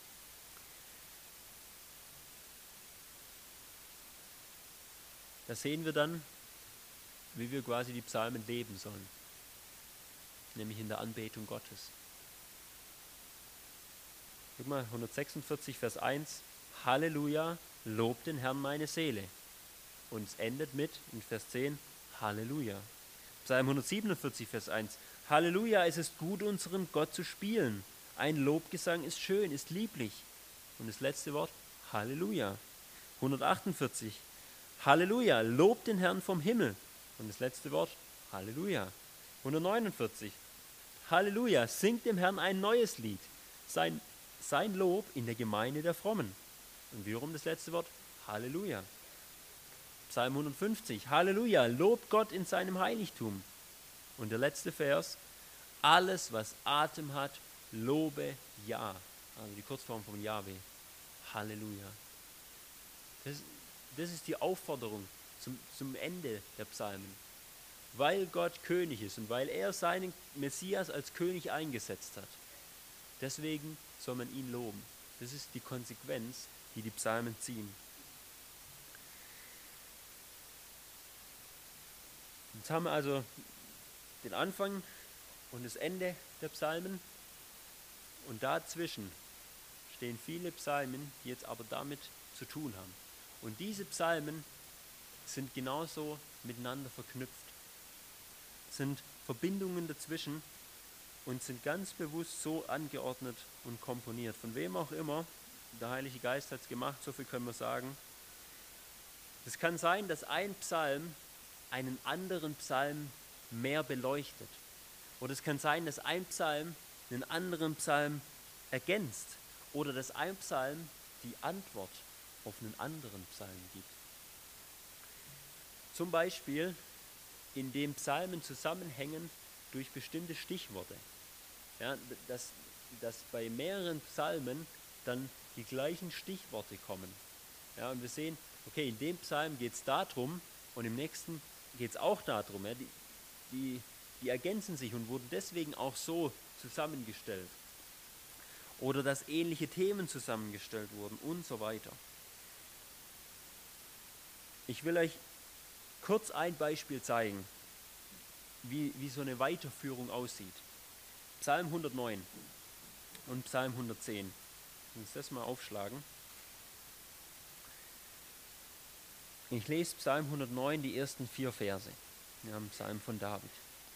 Da sehen wir dann, wie wir quasi die Psalmen leben sollen, nämlich in der Anbetung Gottes. Guck mal, hundertsechsundvierzig, Vers eins, Halleluja, lobt den Herrn meine Seele. Und es endet mit, in Vers zehn, Halleluja. Psalm hundertsiebenundvierzig, Vers eins, Halleluja, es ist gut, unserem Gott zu spielen. Ein Lobgesang ist schön, ist lieblich. Und das letzte Wort, Halleluja. hundertachtundvierzig, Halleluja, lobt den Herrn vom Himmel. Und das letzte Wort, Halleluja. hundertneunundvierzig, Halleluja, singt dem Herrn ein neues Lied. Sein, sein Lob in der Gemeinde der Frommen. Und wiederum das letzte Wort, Halleluja. Psalm hundertfünfzig, Halleluja, lobt Gott in seinem Heiligtum. Und der letzte Vers, alles, was Atem hat, lobe Ja. Also die Kurzform von Jahwe. Halleluja. Das, das ist die Aufforderung zum, zum Ende der Psalmen. Weil Gott König ist und weil er seinen Messias als König eingesetzt hat. Deswegen soll man ihn loben. Das ist die Konsequenz, die die Psalmen ziehen. Jetzt haben wir also den Anfang und das Ende der Psalmen und dazwischen stehen viele Psalmen, die jetzt aber damit zu tun haben. Und diese Psalmen sind genauso miteinander verknüpft, sind Verbindungen dazwischen und sind ganz bewusst so angeordnet und komponiert. Von wem auch immer, der Heilige Geist hat es gemacht, so viel können wir sagen. Es kann sein, dass ein Psalm einen anderen Psalm mehr beleuchtet. Oder es kann sein, dass ein Psalm einen anderen Psalm ergänzt. Oder dass ein Psalm die Antwort auf einen anderen Psalm gibt. Zum Beispiel, indem Psalmen zusammenhängen durch bestimmte Stichworte. Ja, dass, dass bei mehreren Psalmen dann die gleichen Stichworte kommen. Ja, und wir sehen, okay, in dem Psalm geht es darum und im nächsten geht es auch darum. Ja, die, die, die ergänzen sich und wurden deswegen auch so zusammengestellt. Oder dass ähnliche Themen zusammengestellt wurden und so weiter. Ich will euch kurz ein Beispiel zeigen, wie, wie so eine Weiterführung aussieht. Psalm hundertneun und Psalm hundertzehn. Ich muss das mal aufschlagen. Ich lese Psalm hundertneun, die ersten vier Verse. Wir haben Psalm von David.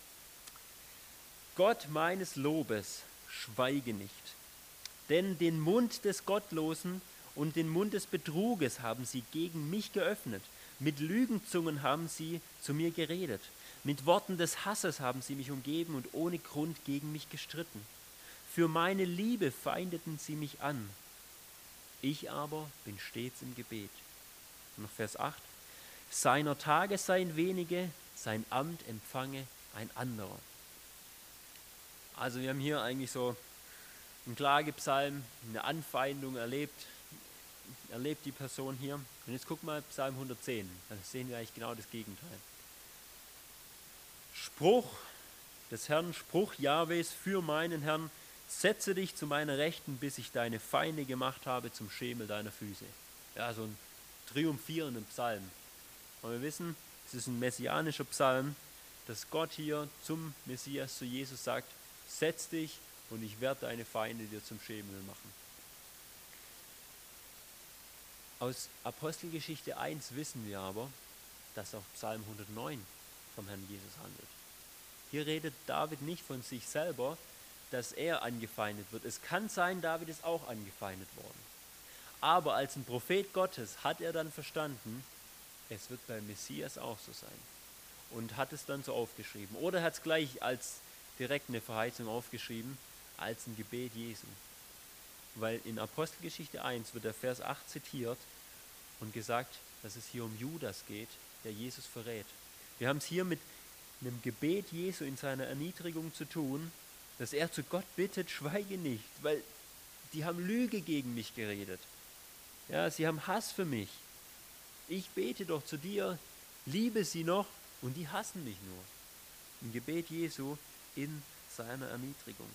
Gott meines Lobes, schweige nicht, denn den Mund des Gottlosen und den Mund des Betruges haben sie gegen mich geöffnet. Mit Lügenzungen haben sie zu mir geredet. Mit Worten des Hasses haben sie mich umgeben und ohne Grund gegen mich gestritten. Für meine Liebe feindeten sie mich an. Ich aber bin stets im Gebet. Und noch Vers acht. Seiner Tage seien wenige, sein Amt empfange ein anderer. Also wir haben hier eigentlich so einen Klagepsalm, eine Anfeindung erlebt, erlebt die Person hier. Und jetzt guck mal Psalm hundertzehn, dann sehen wir eigentlich genau das Gegenteil. Spruch des Herrn, Spruch Jahwes für meinen Herrn, setze dich zu meiner Rechten, bis ich deine Feinde gemacht habe zum Schemel deiner Füße. Ja, so ein triumphierenden Psalm. Und wir wissen, es ist ein messianischer Psalm, dass Gott hier zum Messias, zu Jesus sagt, setz dich und ich werde deine Feinde dir zum Schemel machen. Aus Apostelgeschichte eins wissen wir aber, dass auch Psalm hundertneun vom Herrn Jesus handelt. Hier redet David nicht von sich selber, dass er angefeindet wird. Es kann sein, David ist auch angefeindet worden. Aber als ein Prophet Gottes hat er dann verstanden, es wird beim Messias auch so sein. Und hat es dann so aufgeschrieben. Oder hat es gleich als direkt eine Verheißung aufgeschrieben, als ein Gebet Jesu. Weil in Apostelgeschichte eins wird der Vers acht zitiert und gesagt, dass es hier um Judas geht, der Jesus verrät. Wir haben es hier mit einem Gebet Jesu in seiner Erniedrigung zu tun, dass er zu Gott bittet, schweige nicht, weil die haben Lüge gegen mich geredet. Ja, sie haben Hass für mich. Ich bete doch zu dir, liebe sie noch und die hassen mich nur. Ein Gebet Jesu in seiner Erniedrigung.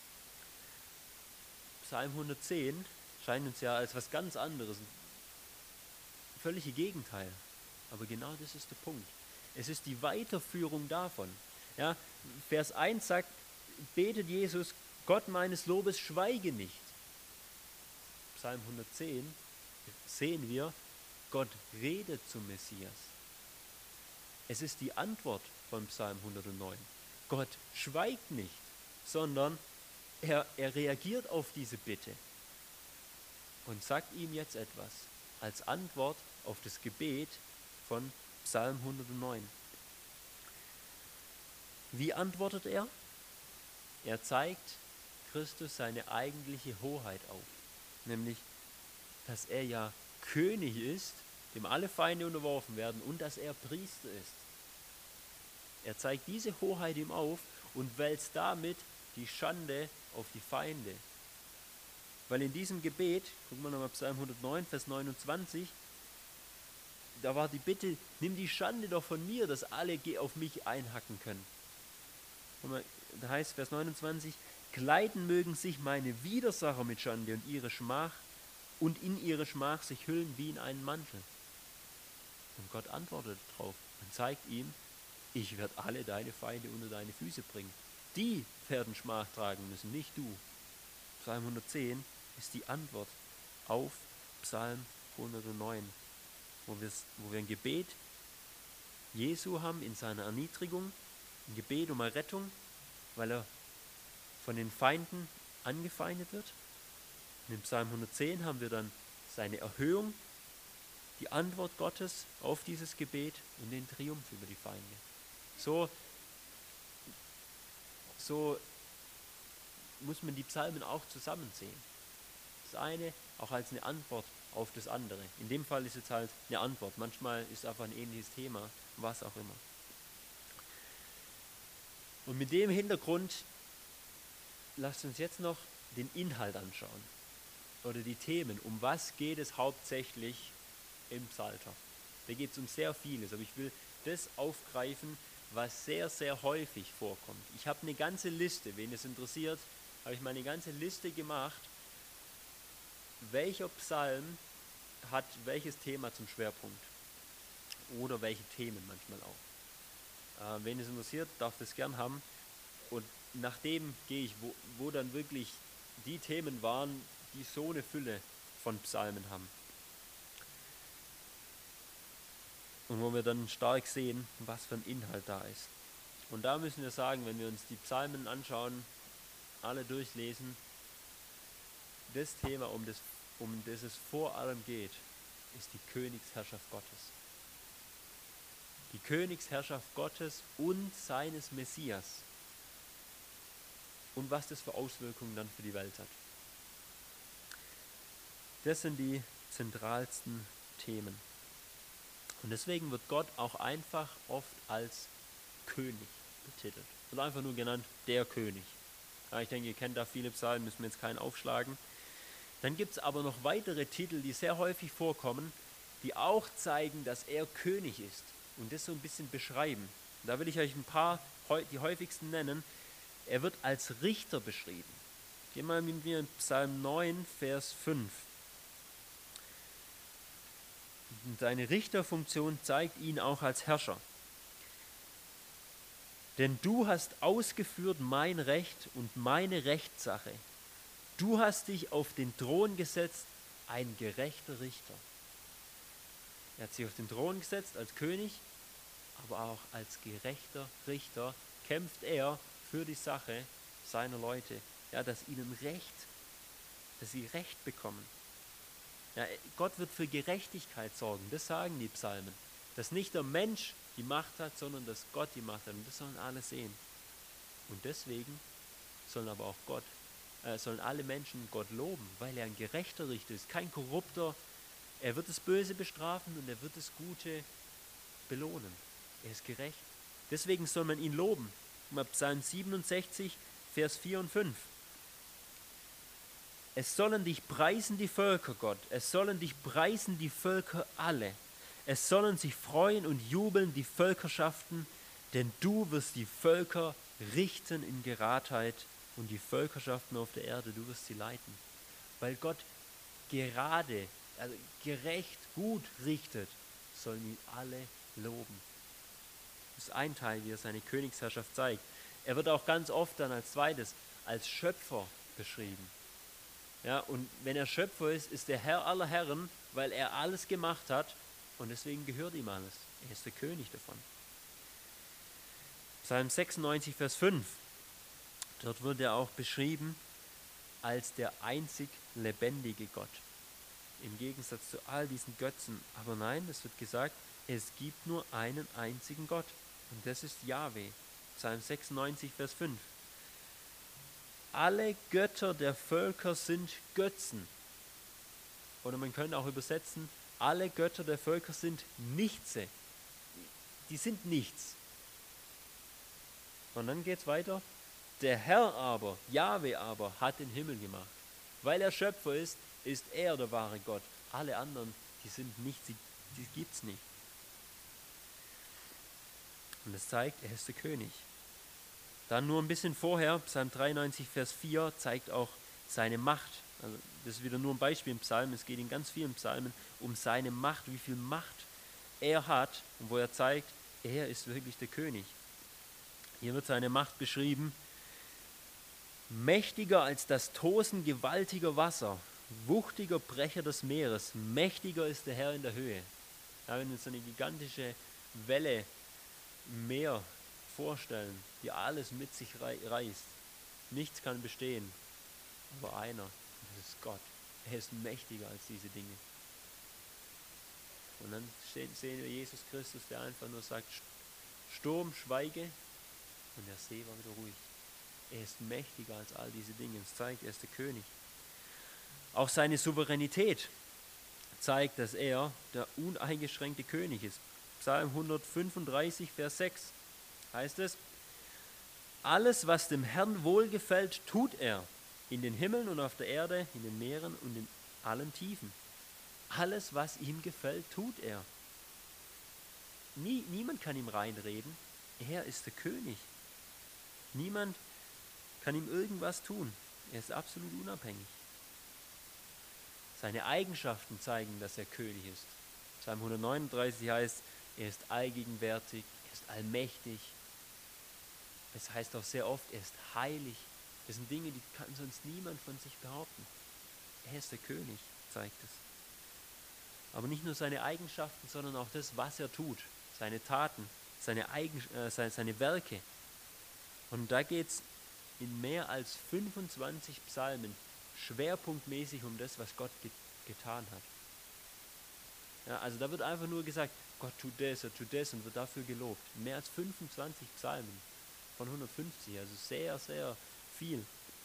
Psalm hundertzehn scheint uns ja als was ganz anderes, ein völlige Gegenteil. Aber genau das ist der Punkt. Es ist die Weiterführung davon. Ja, Vers eins sagt, betet Jesus, Gott meines Lobes, schweige nicht. Psalm hundertzehn sehen wir, Gott redet zum Messias. Es ist die Antwort von Psalm hundertneun. Gott schweigt nicht, sondern er, er reagiert auf diese Bitte und sagt ihm jetzt etwas als Antwort auf das Gebet von Psalm hundertneun. Wie antwortet er? Er zeigt Christus seine eigentliche Hoheit auf, nämlich, dass er ja König ist, dem alle Feinde unterworfen werden und dass er Priester ist. Er zeigt diese Hoheit ihm auf und wälzt damit die Schande auf die Feinde. Weil in diesem Gebet, gucken wir nochmal Psalm hundertneun, Vers neunundzwanzig, da war die Bitte, nimm die Schande doch von mir, dass alle auf mich einhacken können. Da heißt Vers neunundzwanzig, kleiden mögen sich meine Widersacher mit Schande und ihre Schmach und in ihre Schmach sich hüllen wie in einen Mantel. Und Gott antwortet darauf und zeigt ihm, ich werde alle deine Feinde unter deine Füße bringen. Die werden Schmach tragen müssen, nicht du. Psalm hundertzehn ist die Antwort auf Psalm hundertneun, wo, wo wir ein Gebet Jesu haben in seiner Erniedrigung, ein Gebet um Errettung, weil er von den Feinden angefeindet wird. Und im Psalm hundertzehn haben wir dann seine Erhöhung, die Antwort Gottes auf dieses Gebet und den Triumph über die Feinde. So, so muss man die Psalmen auch zusammen sehen. Das eine auch als eine Antwort auf das andere. In dem Fall ist es halt eine Antwort. Manchmal ist es einfach ein ähnliches Thema, was auch immer. Und mit dem Hintergrund lasst uns jetzt noch den Inhalt anschauen. Oder die Themen. Um was geht es hauptsächlich im Psalter? Da geht es um sehr vieles, aber ich will das aufgreifen, was sehr, sehr häufig vorkommt. Ich habe eine ganze Liste, wen es interessiert, habe ich mal eine ganze Liste gemacht, welcher Psalm hat welches Thema zum Schwerpunkt oder welche Themen manchmal auch. Äh, wen es interessiert, darf das gern haben und nach dem gehe ich, wo, wo dann wirklich die Themen waren, die so eine Fülle von Psalmen haben. Und wo wir dann stark sehen, was für ein Inhalt da ist. Und da müssen wir sagen, wenn wir uns die Psalmen anschauen, alle durchlesen, das Thema, um das, um das es vor allem geht, ist die Königsherrschaft Gottes. Die Königsherrschaft Gottes und seines Messias. Und was das für Auswirkungen dann für die Welt hat. Das sind die zentralsten Themen. Und deswegen wird Gott auch einfach oft als König betitelt. Wird einfach nur genannt, der König. Ja, ich denke, ihr kennt da viele Psalmen, müssen wir jetzt keinen aufschlagen. Dann gibt es aber noch weitere Titel, die sehr häufig vorkommen, die auch zeigen, dass er König ist. Und das so ein bisschen beschreiben. Da will ich euch ein paar, die häufigsten nennen. Er wird als Richter beschrieben. Geh mal mit mir in Psalm neun, Vers fünf. Und seine Richterfunktion zeigt ihn auch als Herrscher. Denn du hast ausgeführt mein Recht und meine Rechtssache. Du hast dich auf den Thron gesetzt, ein gerechter Richter. Er hat sich auf den Thron gesetzt als König, aber auch als gerechter Richter kämpft er für die Sache seiner Leute. Ja, dass ihnen Recht, dass sie Recht bekommen. Ja, Gott wird für Gerechtigkeit sorgen, das sagen die Psalmen. Dass nicht der Mensch die Macht hat, sondern dass Gott die Macht hat. Und das sollen alle sehen. Und deswegen sollen aber auch Gott, äh, sollen alle Menschen Gott loben, weil er ein gerechter Richter ist, kein Korrupter. Er wird das Böse bestrafen und er wird das Gute belohnen. Er ist gerecht. Deswegen soll man ihn loben. Mal Psalm siebenundsechzig, Vers vier und fünf. Es sollen dich preisen die Völker, Gott. Es sollen dich preisen die Völker alle. Es sollen sich freuen und jubeln die Völkerschaften, denn du wirst die Völker richten in Geradheit und die Völkerschaften auf der Erde, du wirst sie leiten. Weil Gott gerade, also gerecht, gut richtet, sollen ihn alle loben. Das ist ein Teil, wie er seine Königsherrschaft zeigt. Er wird auch ganz oft dann als zweites als Schöpfer beschrieben. Ja, und wenn er Schöpfer ist, ist der Herr aller Herren, weil er alles gemacht hat und deswegen gehört ihm alles. Er ist der König davon. Psalm sechsundneunzig, Vers fünf. Dort wird er auch beschrieben als der einzig lebendige Gott. Im Gegensatz zu all diesen Götzen. Aber nein, es wird gesagt, es gibt nur einen einzigen Gott. Und das ist Jahwe. Psalm sechsundneunzig, Vers fünf. Alle Götter der Völker sind Götzen. Oder man könnte auch übersetzen, alle Götter der Völker sind Nichtse. Die sind nichts. Und dann geht es weiter. Der Herr aber, Jahwe aber, hat den Himmel gemacht. Weil er Schöpfer ist, ist er der wahre Gott. Alle anderen, die sind nichts, die, die gibt es nicht. Und das zeigt, er ist der König. Dann nur ein bisschen vorher, Psalm dreiundneunzig, Vers vier, zeigt auch seine Macht. Also das ist wieder nur ein Beispiel im Psalm. Es geht in ganz vielen Psalmen um seine Macht, wie viel Macht er hat und wo er zeigt, er ist wirklich der König. Hier wird seine Macht beschrieben. Mächtiger als das Tosen gewaltiger Wasser, wuchtiger Brecher des Meeres, mächtiger ist der Herr in der Höhe. Ja, wenn wir uns so eine gigantische Welle Meer vorstellen, die alles mit sich reißt. Nichts kann bestehen, aber einer, das ist Gott. Er ist mächtiger als diese Dinge. Und dann sehen wir Jesus Christus, der einfach nur sagt, Sturm, schweige, und der See war wieder ruhig. Er ist mächtiger als all diese Dinge. Es zeigt, er ist der König. Auch seine Souveränität zeigt, dass er der uneingeschränkte König ist. Psalm hundertfünfunddreißig, Vers sechs heißt es, alles, was dem Herrn wohlgefällt, tut er, in den Himmeln und auf der Erde, in den Meeren und in allen Tiefen. Alles, was ihm gefällt, tut er. Nie, niemand kann ihm reinreden, er ist der König. Niemand kann ihm irgendwas tun, er ist absolut unabhängig. Seine Eigenschaften zeigen, dass er König ist. Psalm hundertneununddreißig heißt, er ist allgegenwärtig, er ist allmächtig. Es heißt auch sehr oft, er ist heilig. Das sind Dinge, die kann sonst niemand von sich behaupten. Er ist der König, zeigt es. Aber nicht nur seine Eigenschaften, sondern auch das, was er tut. Seine Taten, seine, Eigen, äh, seine, seine Werke. Und da geht es in mehr als fünfundzwanzig Psalmen schwerpunktmäßig um das, was Gott ge- getan hat. Ja, also da wird einfach nur gesagt, Gott tut das, er tut das und wird dafür gelobt. Mehr als fünfundzwanzig Psalmen von hundertfünfzig, also sehr, sehr viel.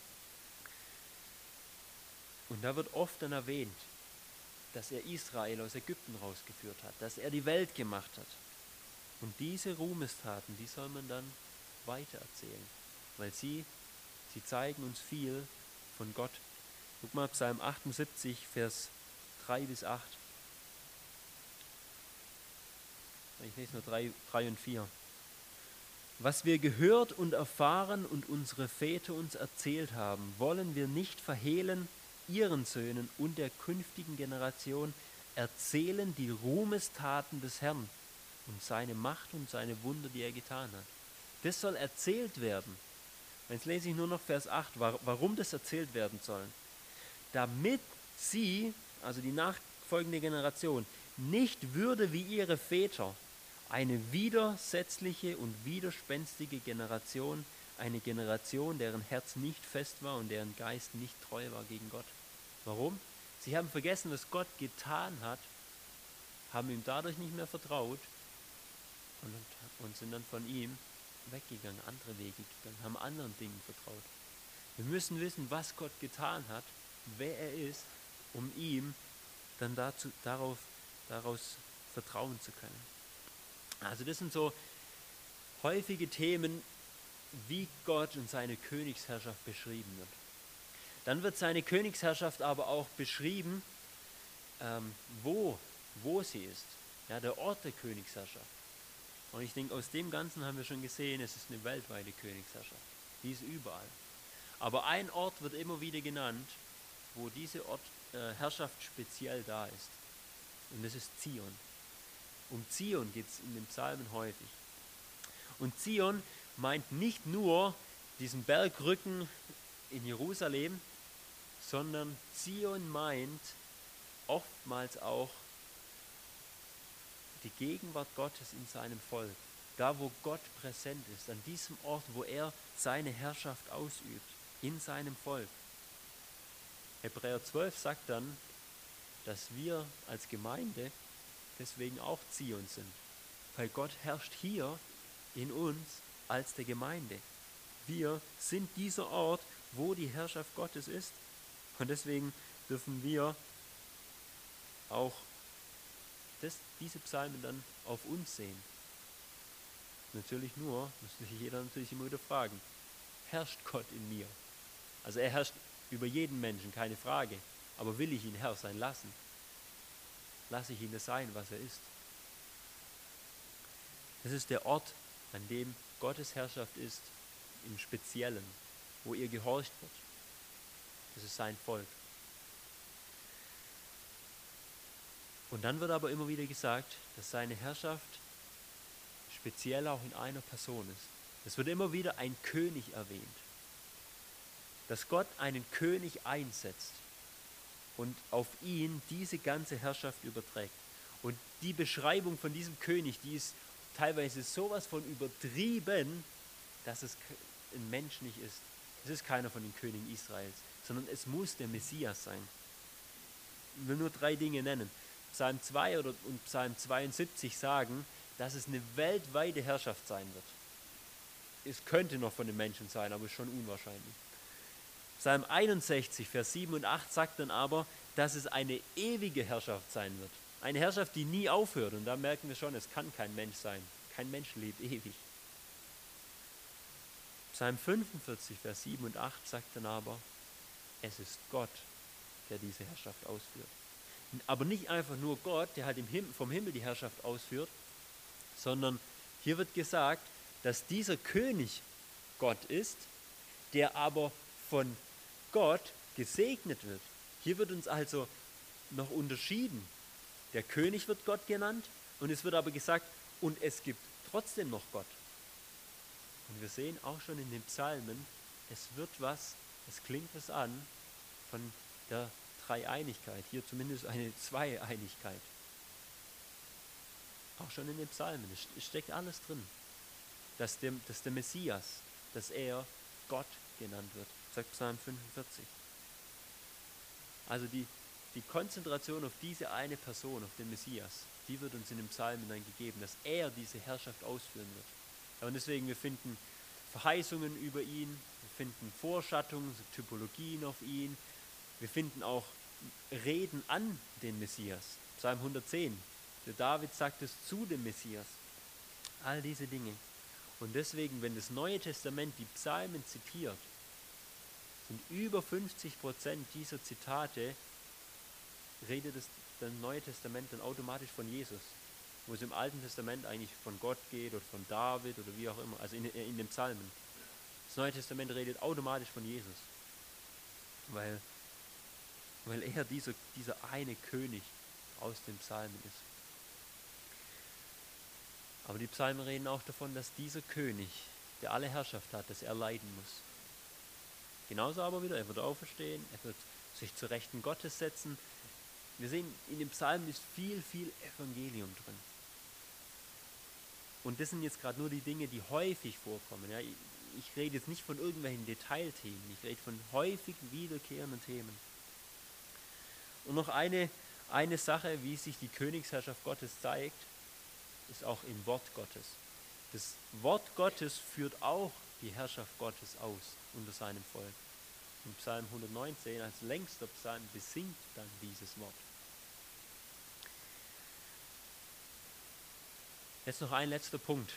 Und da wird oft dann erwähnt, dass er Israel aus Ägypten rausgeführt hat, dass er die Welt gemacht hat. Und diese Ruhmestaten, die soll man dann weitererzählen, weil sie, sie zeigen uns viel von Gott. Guck mal, Psalm achtundsiebzig, Vers drei bis acht. Ich lese nur drei, drei und vier. Was wir gehört und erfahren und unsere Väter uns erzählt haben, wollen wir nicht verhehlen ihren Söhnen und der künftigen Generation, erzählen die Ruhmestaten des Herrn und seine Macht und seine Wunder, die er getan hat. Das soll erzählt werden. Jetzt lese ich nur noch Vers acht, warum das erzählt werden soll. Damit sie, also die nachfolgende Generation, nicht würde wie ihre Väter, eine widersetzliche und widerspenstige Generation, eine Generation, deren Herz nicht fest war und deren Geist nicht treu war gegen Gott. Warum? Sie haben vergessen, was Gott getan hat, haben ihm dadurch nicht mehr vertraut und, und sind dann von ihm weggegangen, andere Wege gegangen, haben anderen Dingen vertraut. Wir müssen wissen, was Gott getan hat, wer er ist, um ihm dann dazu, darauf, daraus vertrauen zu können. Also das sind so häufige Themen, wie Gott und seine Königsherrschaft beschrieben wird. Dann wird seine Königsherrschaft aber auch beschrieben, ähm, wo, wo sie ist. Ja, der Ort der Königsherrschaft. Und ich denke, aus dem Ganzen haben wir schon gesehen, es ist eine weltweite Königsherrschaft. Die ist überall. Aber ein Ort wird immer wieder genannt, wo diese Ort, äh, Herrschaft speziell da ist. Und das ist Zion. Um Zion geht es in den Psalmen häufig. Und Zion meint nicht nur diesen Bergrücken in Jerusalem, sondern Zion meint oftmals auch die Gegenwart Gottes in seinem Volk. Da, wo Gott präsent ist, an diesem Ort, wo er seine Herrschaft ausübt, in seinem Volk. Hebräer zwölf sagt dann, dass wir als Gemeinde deswegen auch Zion sind. Weil Gott herrscht hier in uns als der Gemeinde. Wir sind dieser Ort, wo die Herrschaft Gottes ist. Und deswegen dürfen wir auch das, diese Psalmen dann auf uns sehen. Natürlich nur, muss sich jeder natürlich immer wieder fragen, herrscht Gott in mir? Also er herrscht über jeden Menschen, keine Frage. Aber will ich ihn Herr sein lassen? Lasse ich ihn das sein, was er ist? Das ist der Ort, an dem Gottes Herrschaft ist, im Speziellen, wo ihr gehorcht wird. Das ist sein Volk. Und dann wird aber immer wieder gesagt, dass seine Herrschaft speziell auch in einer Person ist. Es wird immer wieder ein König erwähnt. Dass Gott einen König einsetzt und auf ihn diese ganze Herrschaft überträgt. Und die Beschreibung von diesem König, die ist teilweise sowas von übertrieben, dass es ein Mensch nicht ist. Es ist keiner von den Königen Israels, sondern es muss der Messias sein. Ich will nur drei Dinge nennen. Psalm zwei oder, und Psalm zweiundsiebzig sagen, dass es eine weltweite Herrschaft sein wird. Es könnte noch von den Menschen sein, aber ist schon unwahrscheinlich. Psalm einundsechzig, Vers sieben und acht sagt dann aber, dass es eine ewige Herrschaft sein wird. Eine Herrschaft, die nie aufhört. Und da merken wir schon, es kann kein Mensch sein. Kein Mensch lebt ewig. Psalm fünfundvierzig, Vers sieben und acht sagt dann aber, es ist Gott, der diese Herrschaft ausführt. Aber nicht einfach nur Gott, der halt im Himmel, vom Himmel die Herrschaft ausführt, sondern hier wird gesagt, dass dieser König Gott ist, der aber von Gott gesegnet wird. Hier wird uns also noch unterschieden. Der König wird Gott genannt und es wird aber gesagt, und es gibt trotzdem noch Gott. Und wir sehen auch schon in den Psalmen, es wird was, es klingt was an von der Dreieinigkeit, hier zumindest eine Zweieinigkeit. Auch schon in den Psalmen, es steckt alles drin, dass der, dass der Messias, dass er Gott genannt wird, sagt Psalm fünfundvierzig. Also die, die Konzentration auf diese eine Person, auf den Messias, die wird uns in den Psalmen dann gegeben, dass er diese Herrschaft ausführen wird. Und deswegen, wir finden Verheißungen über ihn, wir finden Vorschattungen, so Typologien auf ihn, wir finden auch Reden an den Messias. Psalm hundertzehn, der David sagt es zu dem Messias. All diese Dinge. Und deswegen, wenn das Neue Testament die Psalmen zitiert, sind über fünfzig Prozent dieser Zitate, redet das, das Neue Testament dann automatisch von Jesus. Wo es im Alten Testament eigentlich von Gott geht oder von David oder wie auch immer, also in, in den Psalmen. Das Neue Testament redet automatisch von Jesus. Weil, weil er dieser, dieser eine König aus den Psalmen ist. Aber die Psalmen reden auch davon, dass dieser König, der alle Herrschaft hat, dass er leiden muss. Genauso aber wieder, er wird auferstehen, er wird sich zur Rechten Gottes setzen. Wir sehen, in den Psalmen ist viel, viel Evangelium drin. Und das sind jetzt gerade nur die Dinge, die häufig vorkommen. Ja, ich, ich rede jetzt nicht von irgendwelchen Detailthemen, ich rede von häufig wiederkehrenden Themen. Und noch eine, eine Sache, wie sich die Königsherrschaft Gottes zeigt, ist auch im Wort Gottes. Das Wort Gottes führt auch die Herrschaft Gottes aus unter seinem Volk. In Psalm hundertneunzehn, als längster Psalm, besingt dann dieses Wort. Jetzt noch ein letzter Punkt.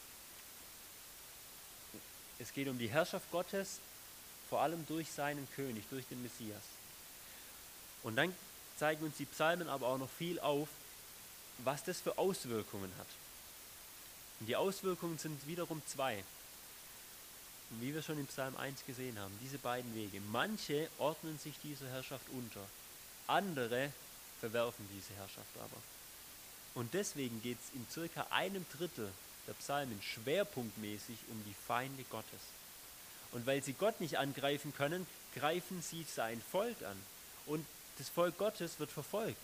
Es geht um die Herrschaft Gottes, vor allem durch seinen König, durch den Messias. Und dann zeigen uns die Psalmen aber auch noch viel auf, was das für Auswirkungen hat. Und die Auswirkungen sind wiederum zwei. Und wie wir schon im Psalm eins gesehen haben, diese beiden Wege. Manche ordnen sich dieser Herrschaft unter, andere verwerfen diese Herrschaft aber. Und deswegen geht es in circa einem Drittel der Psalmen schwerpunktmäßig um die Feinde Gottes. Und weil sie Gott nicht angreifen können, greifen sie sein Volk an. Und das Volk Gottes wird verfolgt.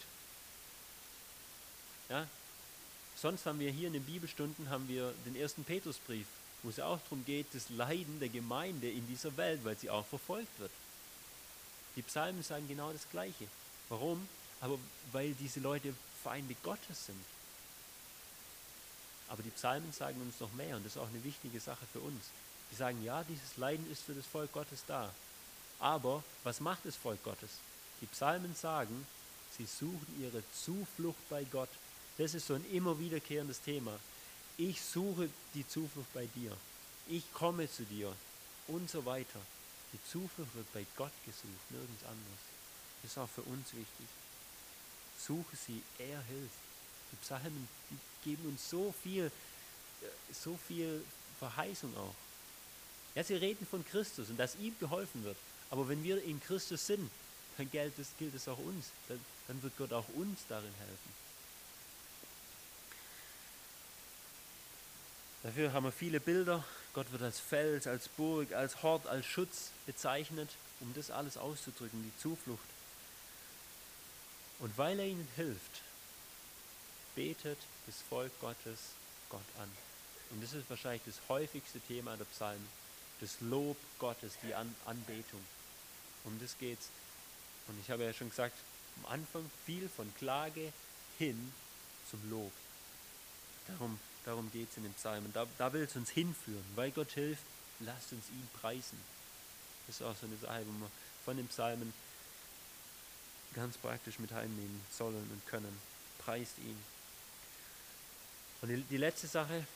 Ja? Sonst haben wir hier in den Bibelstunden haben wir den ersten Petrusbrief, wo es auch darum geht, das Leiden der Gemeinde in dieser Welt, weil sie auch verfolgt wird. Die Psalmen sagen genau das Gleiche. Warum? Aber weil diese Leute Feinde Gottes sind. Aber die Psalmen sagen uns noch mehr und das ist auch eine wichtige Sache für uns. Die sagen, ja, dieses Leiden ist für das Volk Gottes da. Aber was macht das Volk Gottes? Die Psalmen sagen, sie suchen ihre Zuflucht bei Gott. Das ist so ein immer wiederkehrendes Thema. Ich suche die Zuflucht bei dir. Ich komme zu dir und so weiter. Die Zuflucht wird bei Gott gesucht, nirgends anders. Das ist auch für uns wichtig. Suche sie, er hilft. Die Psalmen, die geben uns so viel, so viel Verheißung auch. Ja, sie reden von Christus und dass ihm geholfen wird. Aber wenn wir in Christus sind, dann gilt es, gilt es auch uns. Dann, dann wird Gott auch uns darin helfen. Dafür haben wir viele Bilder. Gott wird als Fels, als Burg, als Hort, als Schutz bezeichnet, um das alles auszudrücken, die Zuflucht. Und weil er ihnen hilft, betet das Volk Gottes Gott an. Und das ist wahrscheinlich das häufigste Thema der Psalmen. Das Lob Gottes, die an Anbetung. Um das geht's. Und ich habe ja schon gesagt, am Anfang viel von Klage hin zum Lob. Darum, darum geht es in den Psalmen. Da, da will es uns hinführen. Weil Gott hilft, lasst uns ihn preisen. Das ist auch so eine Sache, wo wir von den Psalmen ganz praktisch mit heimnehmen sollen und können. Preist ihn. Und die, die letzte Sache,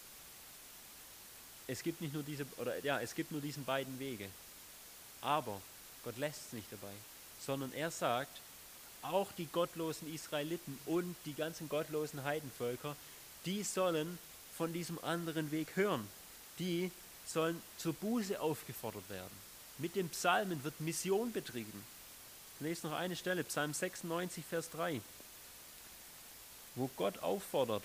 es gibt nicht nur diese, oder ja, es gibt nur diesen beiden Wege. Aber Gott lässt es nicht dabei, sondern er sagt, auch die gottlosen Israeliten und die ganzen gottlosen Heidenvölker, die sollen von diesem anderen Weg hören. Die sollen zur Buße aufgefordert werden. Mit den Psalmen wird Mission betrieben. Ich lese noch eine Stelle, Psalm sechsundneunzig, Vers drei, wo Gott auffordert,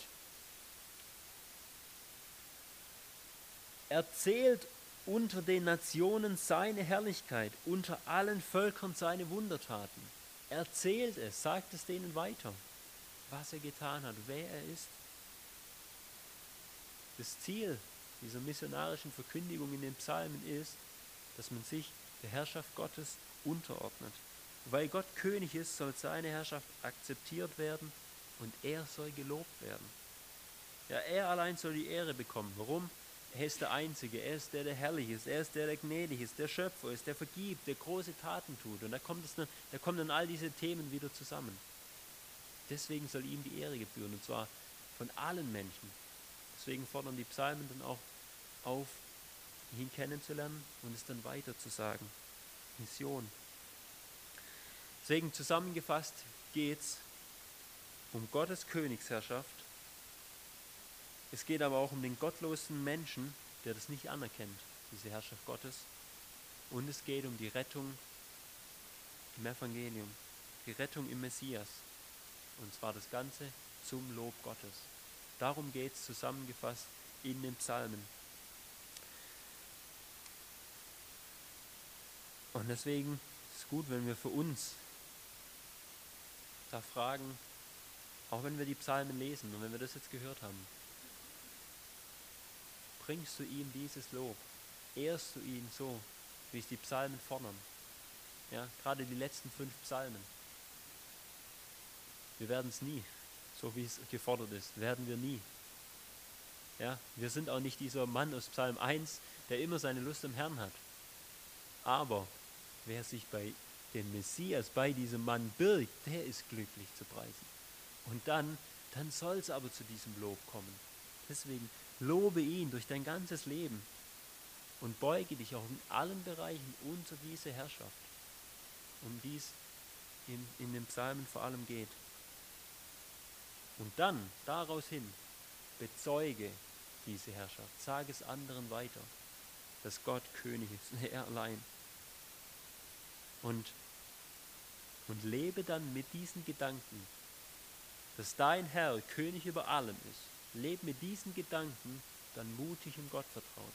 erzählt unter den Nationen seine Herrlichkeit, unter allen Völkern seine Wundertaten. Erzählt es, sagt es denen weiter, was er getan hat, wer er ist. Das Ziel dieser missionarischen Verkündigung in den Psalmen ist, dass man sich der Herrschaft Gottes unterordnet. Weil Gott König ist, soll seine Herrschaft akzeptiert werden und er soll gelobt werden. Ja, er allein soll die Ehre bekommen. Warum? Er ist der Einzige, er ist der, der herrlich ist, er ist der, der gnädig ist, der Schöpfer ist, der vergibt, der große Taten tut. Und da kommt, es dann, da kommen dann all diese Themen wieder zusammen. Deswegen soll ihm die Ehre gebühren, und zwar von allen Menschen. Deswegen fordern die Psalmen dann auch auf, ihn kennenzulernen und es dann weiter zu sagen. Mission. Deswegen zusammengefasst geht es um Gottes Königsherrschaft. Es geht aber auch um den gottlosen Menschen, der das nicht anerkennt, diese Herrschaft Gottes. Und es geht um die Rettung im Evangelium, die Rettung im Messias. Und zwar das Ganze zum Lob Gottes. Darum geht es zusammengefasst in den Psalmen. Und deswegen ist es gut, wenn wir für uns da fragen, auch wenn wir die Psalmen lesen und wenn wir das jetzt gehört haben, bringst du ihm dieses Lob? Ehrst du ihn so, wie es die Psalmen fordern? Ja, gerade die letzten fünf Psalmen. Wir werden es nie, so wie es gefordert ist, werden wir nie. Ja, wir sind auch nicht dieser Mann aus Psalm eins, der immer seine Lust am Herrn hat. Aber wer sich bei dem Messias, bei diesem Mann birgt, der ist glücklich zu preisen. Und dann, dann soll es aber zu diesem Lob kommen. Deswegen lobe ihn durch dein ganzes Leben und beuge dich auch in allen Bereichen unter diese Herrschaft, um die es in, in den Psalmen vor allem geht. Und dann, daraus hin, bezeuge diese Herrschaft. Sage es anderen weiter, dass Gott König ist, er allein. Und, und lebe dann mit diesen Gedanken, dass dein Herr König über allem ist. Lebe mit diesen Gedanken dann mutig im Gottvertrauen.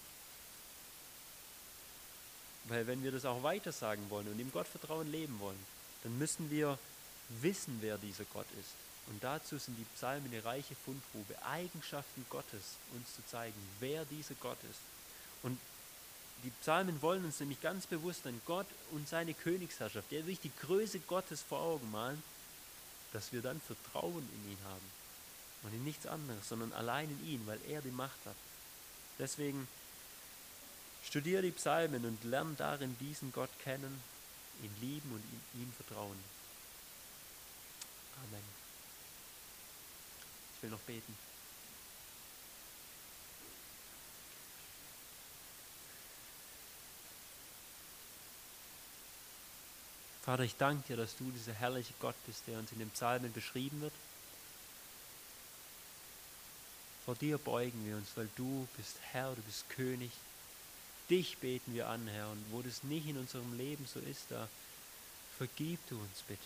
Weil wenn wir das auch weiter sagen wollen und im Gottvertrauen leben wollen, dann müssen wir wissen, wer dieser Gott ist. Und dazu sind die Psalmen eine reiche Fundgrube, Eigenschaften Gottes uns zu zeigen, wer dieser Gott ist. Und die Psalmen wollen uns nämlich ganz bewusst an Gott und seine Königsherrschaft, der wirklich die Größe Gottes vor Augen malen, dass wir dann Vertrauen in ihn haben. Und in nichts anderes, sondern allein in ihn, weil er die Macht hat. Deswegen studiere die Psalmen und lerne darin diesen Gott kennen, ihn lieben und in ihm vertrauen. Amen. Ich will noch beten. Vater, ich danke dir, dass du dieser herrliche Gott bist, der uns in den Psalmen beschrieben wird. Vor dir beugen wir uns, weil du bist Herr, du bist König. Dich beten wir an, Herr, und wo das nicht in unserem Leben so ist, da vergib du uns bitte.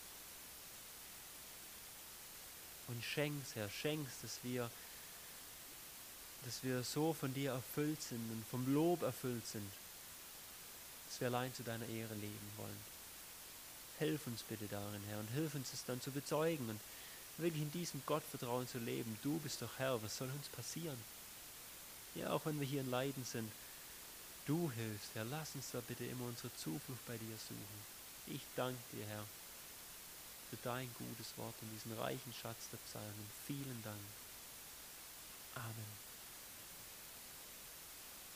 Und schenk's, Herr, schenk's, dass wir, dass wir so von dir erfüllt sind und vom Lob erfüllt sind, dass wir allein zu deiner Ehre leben wollen. Hilf uns bitte darin, Herr, und hilf uns es dann zu bezeugen und wirklich in diesem Gottvertrauen zu leben. Du bist doch Herr, was soll uns passieren? Ja, auch wenn wir hier in Leiden sind, du hilfst, Herr, lass uns da bitte immer unsere Zuflucht bei dir suchen. Ich danke dir, Herr, für dein gutes Wort und diesen reichen Schatz der Psalmen. Vielen Dank. Amen.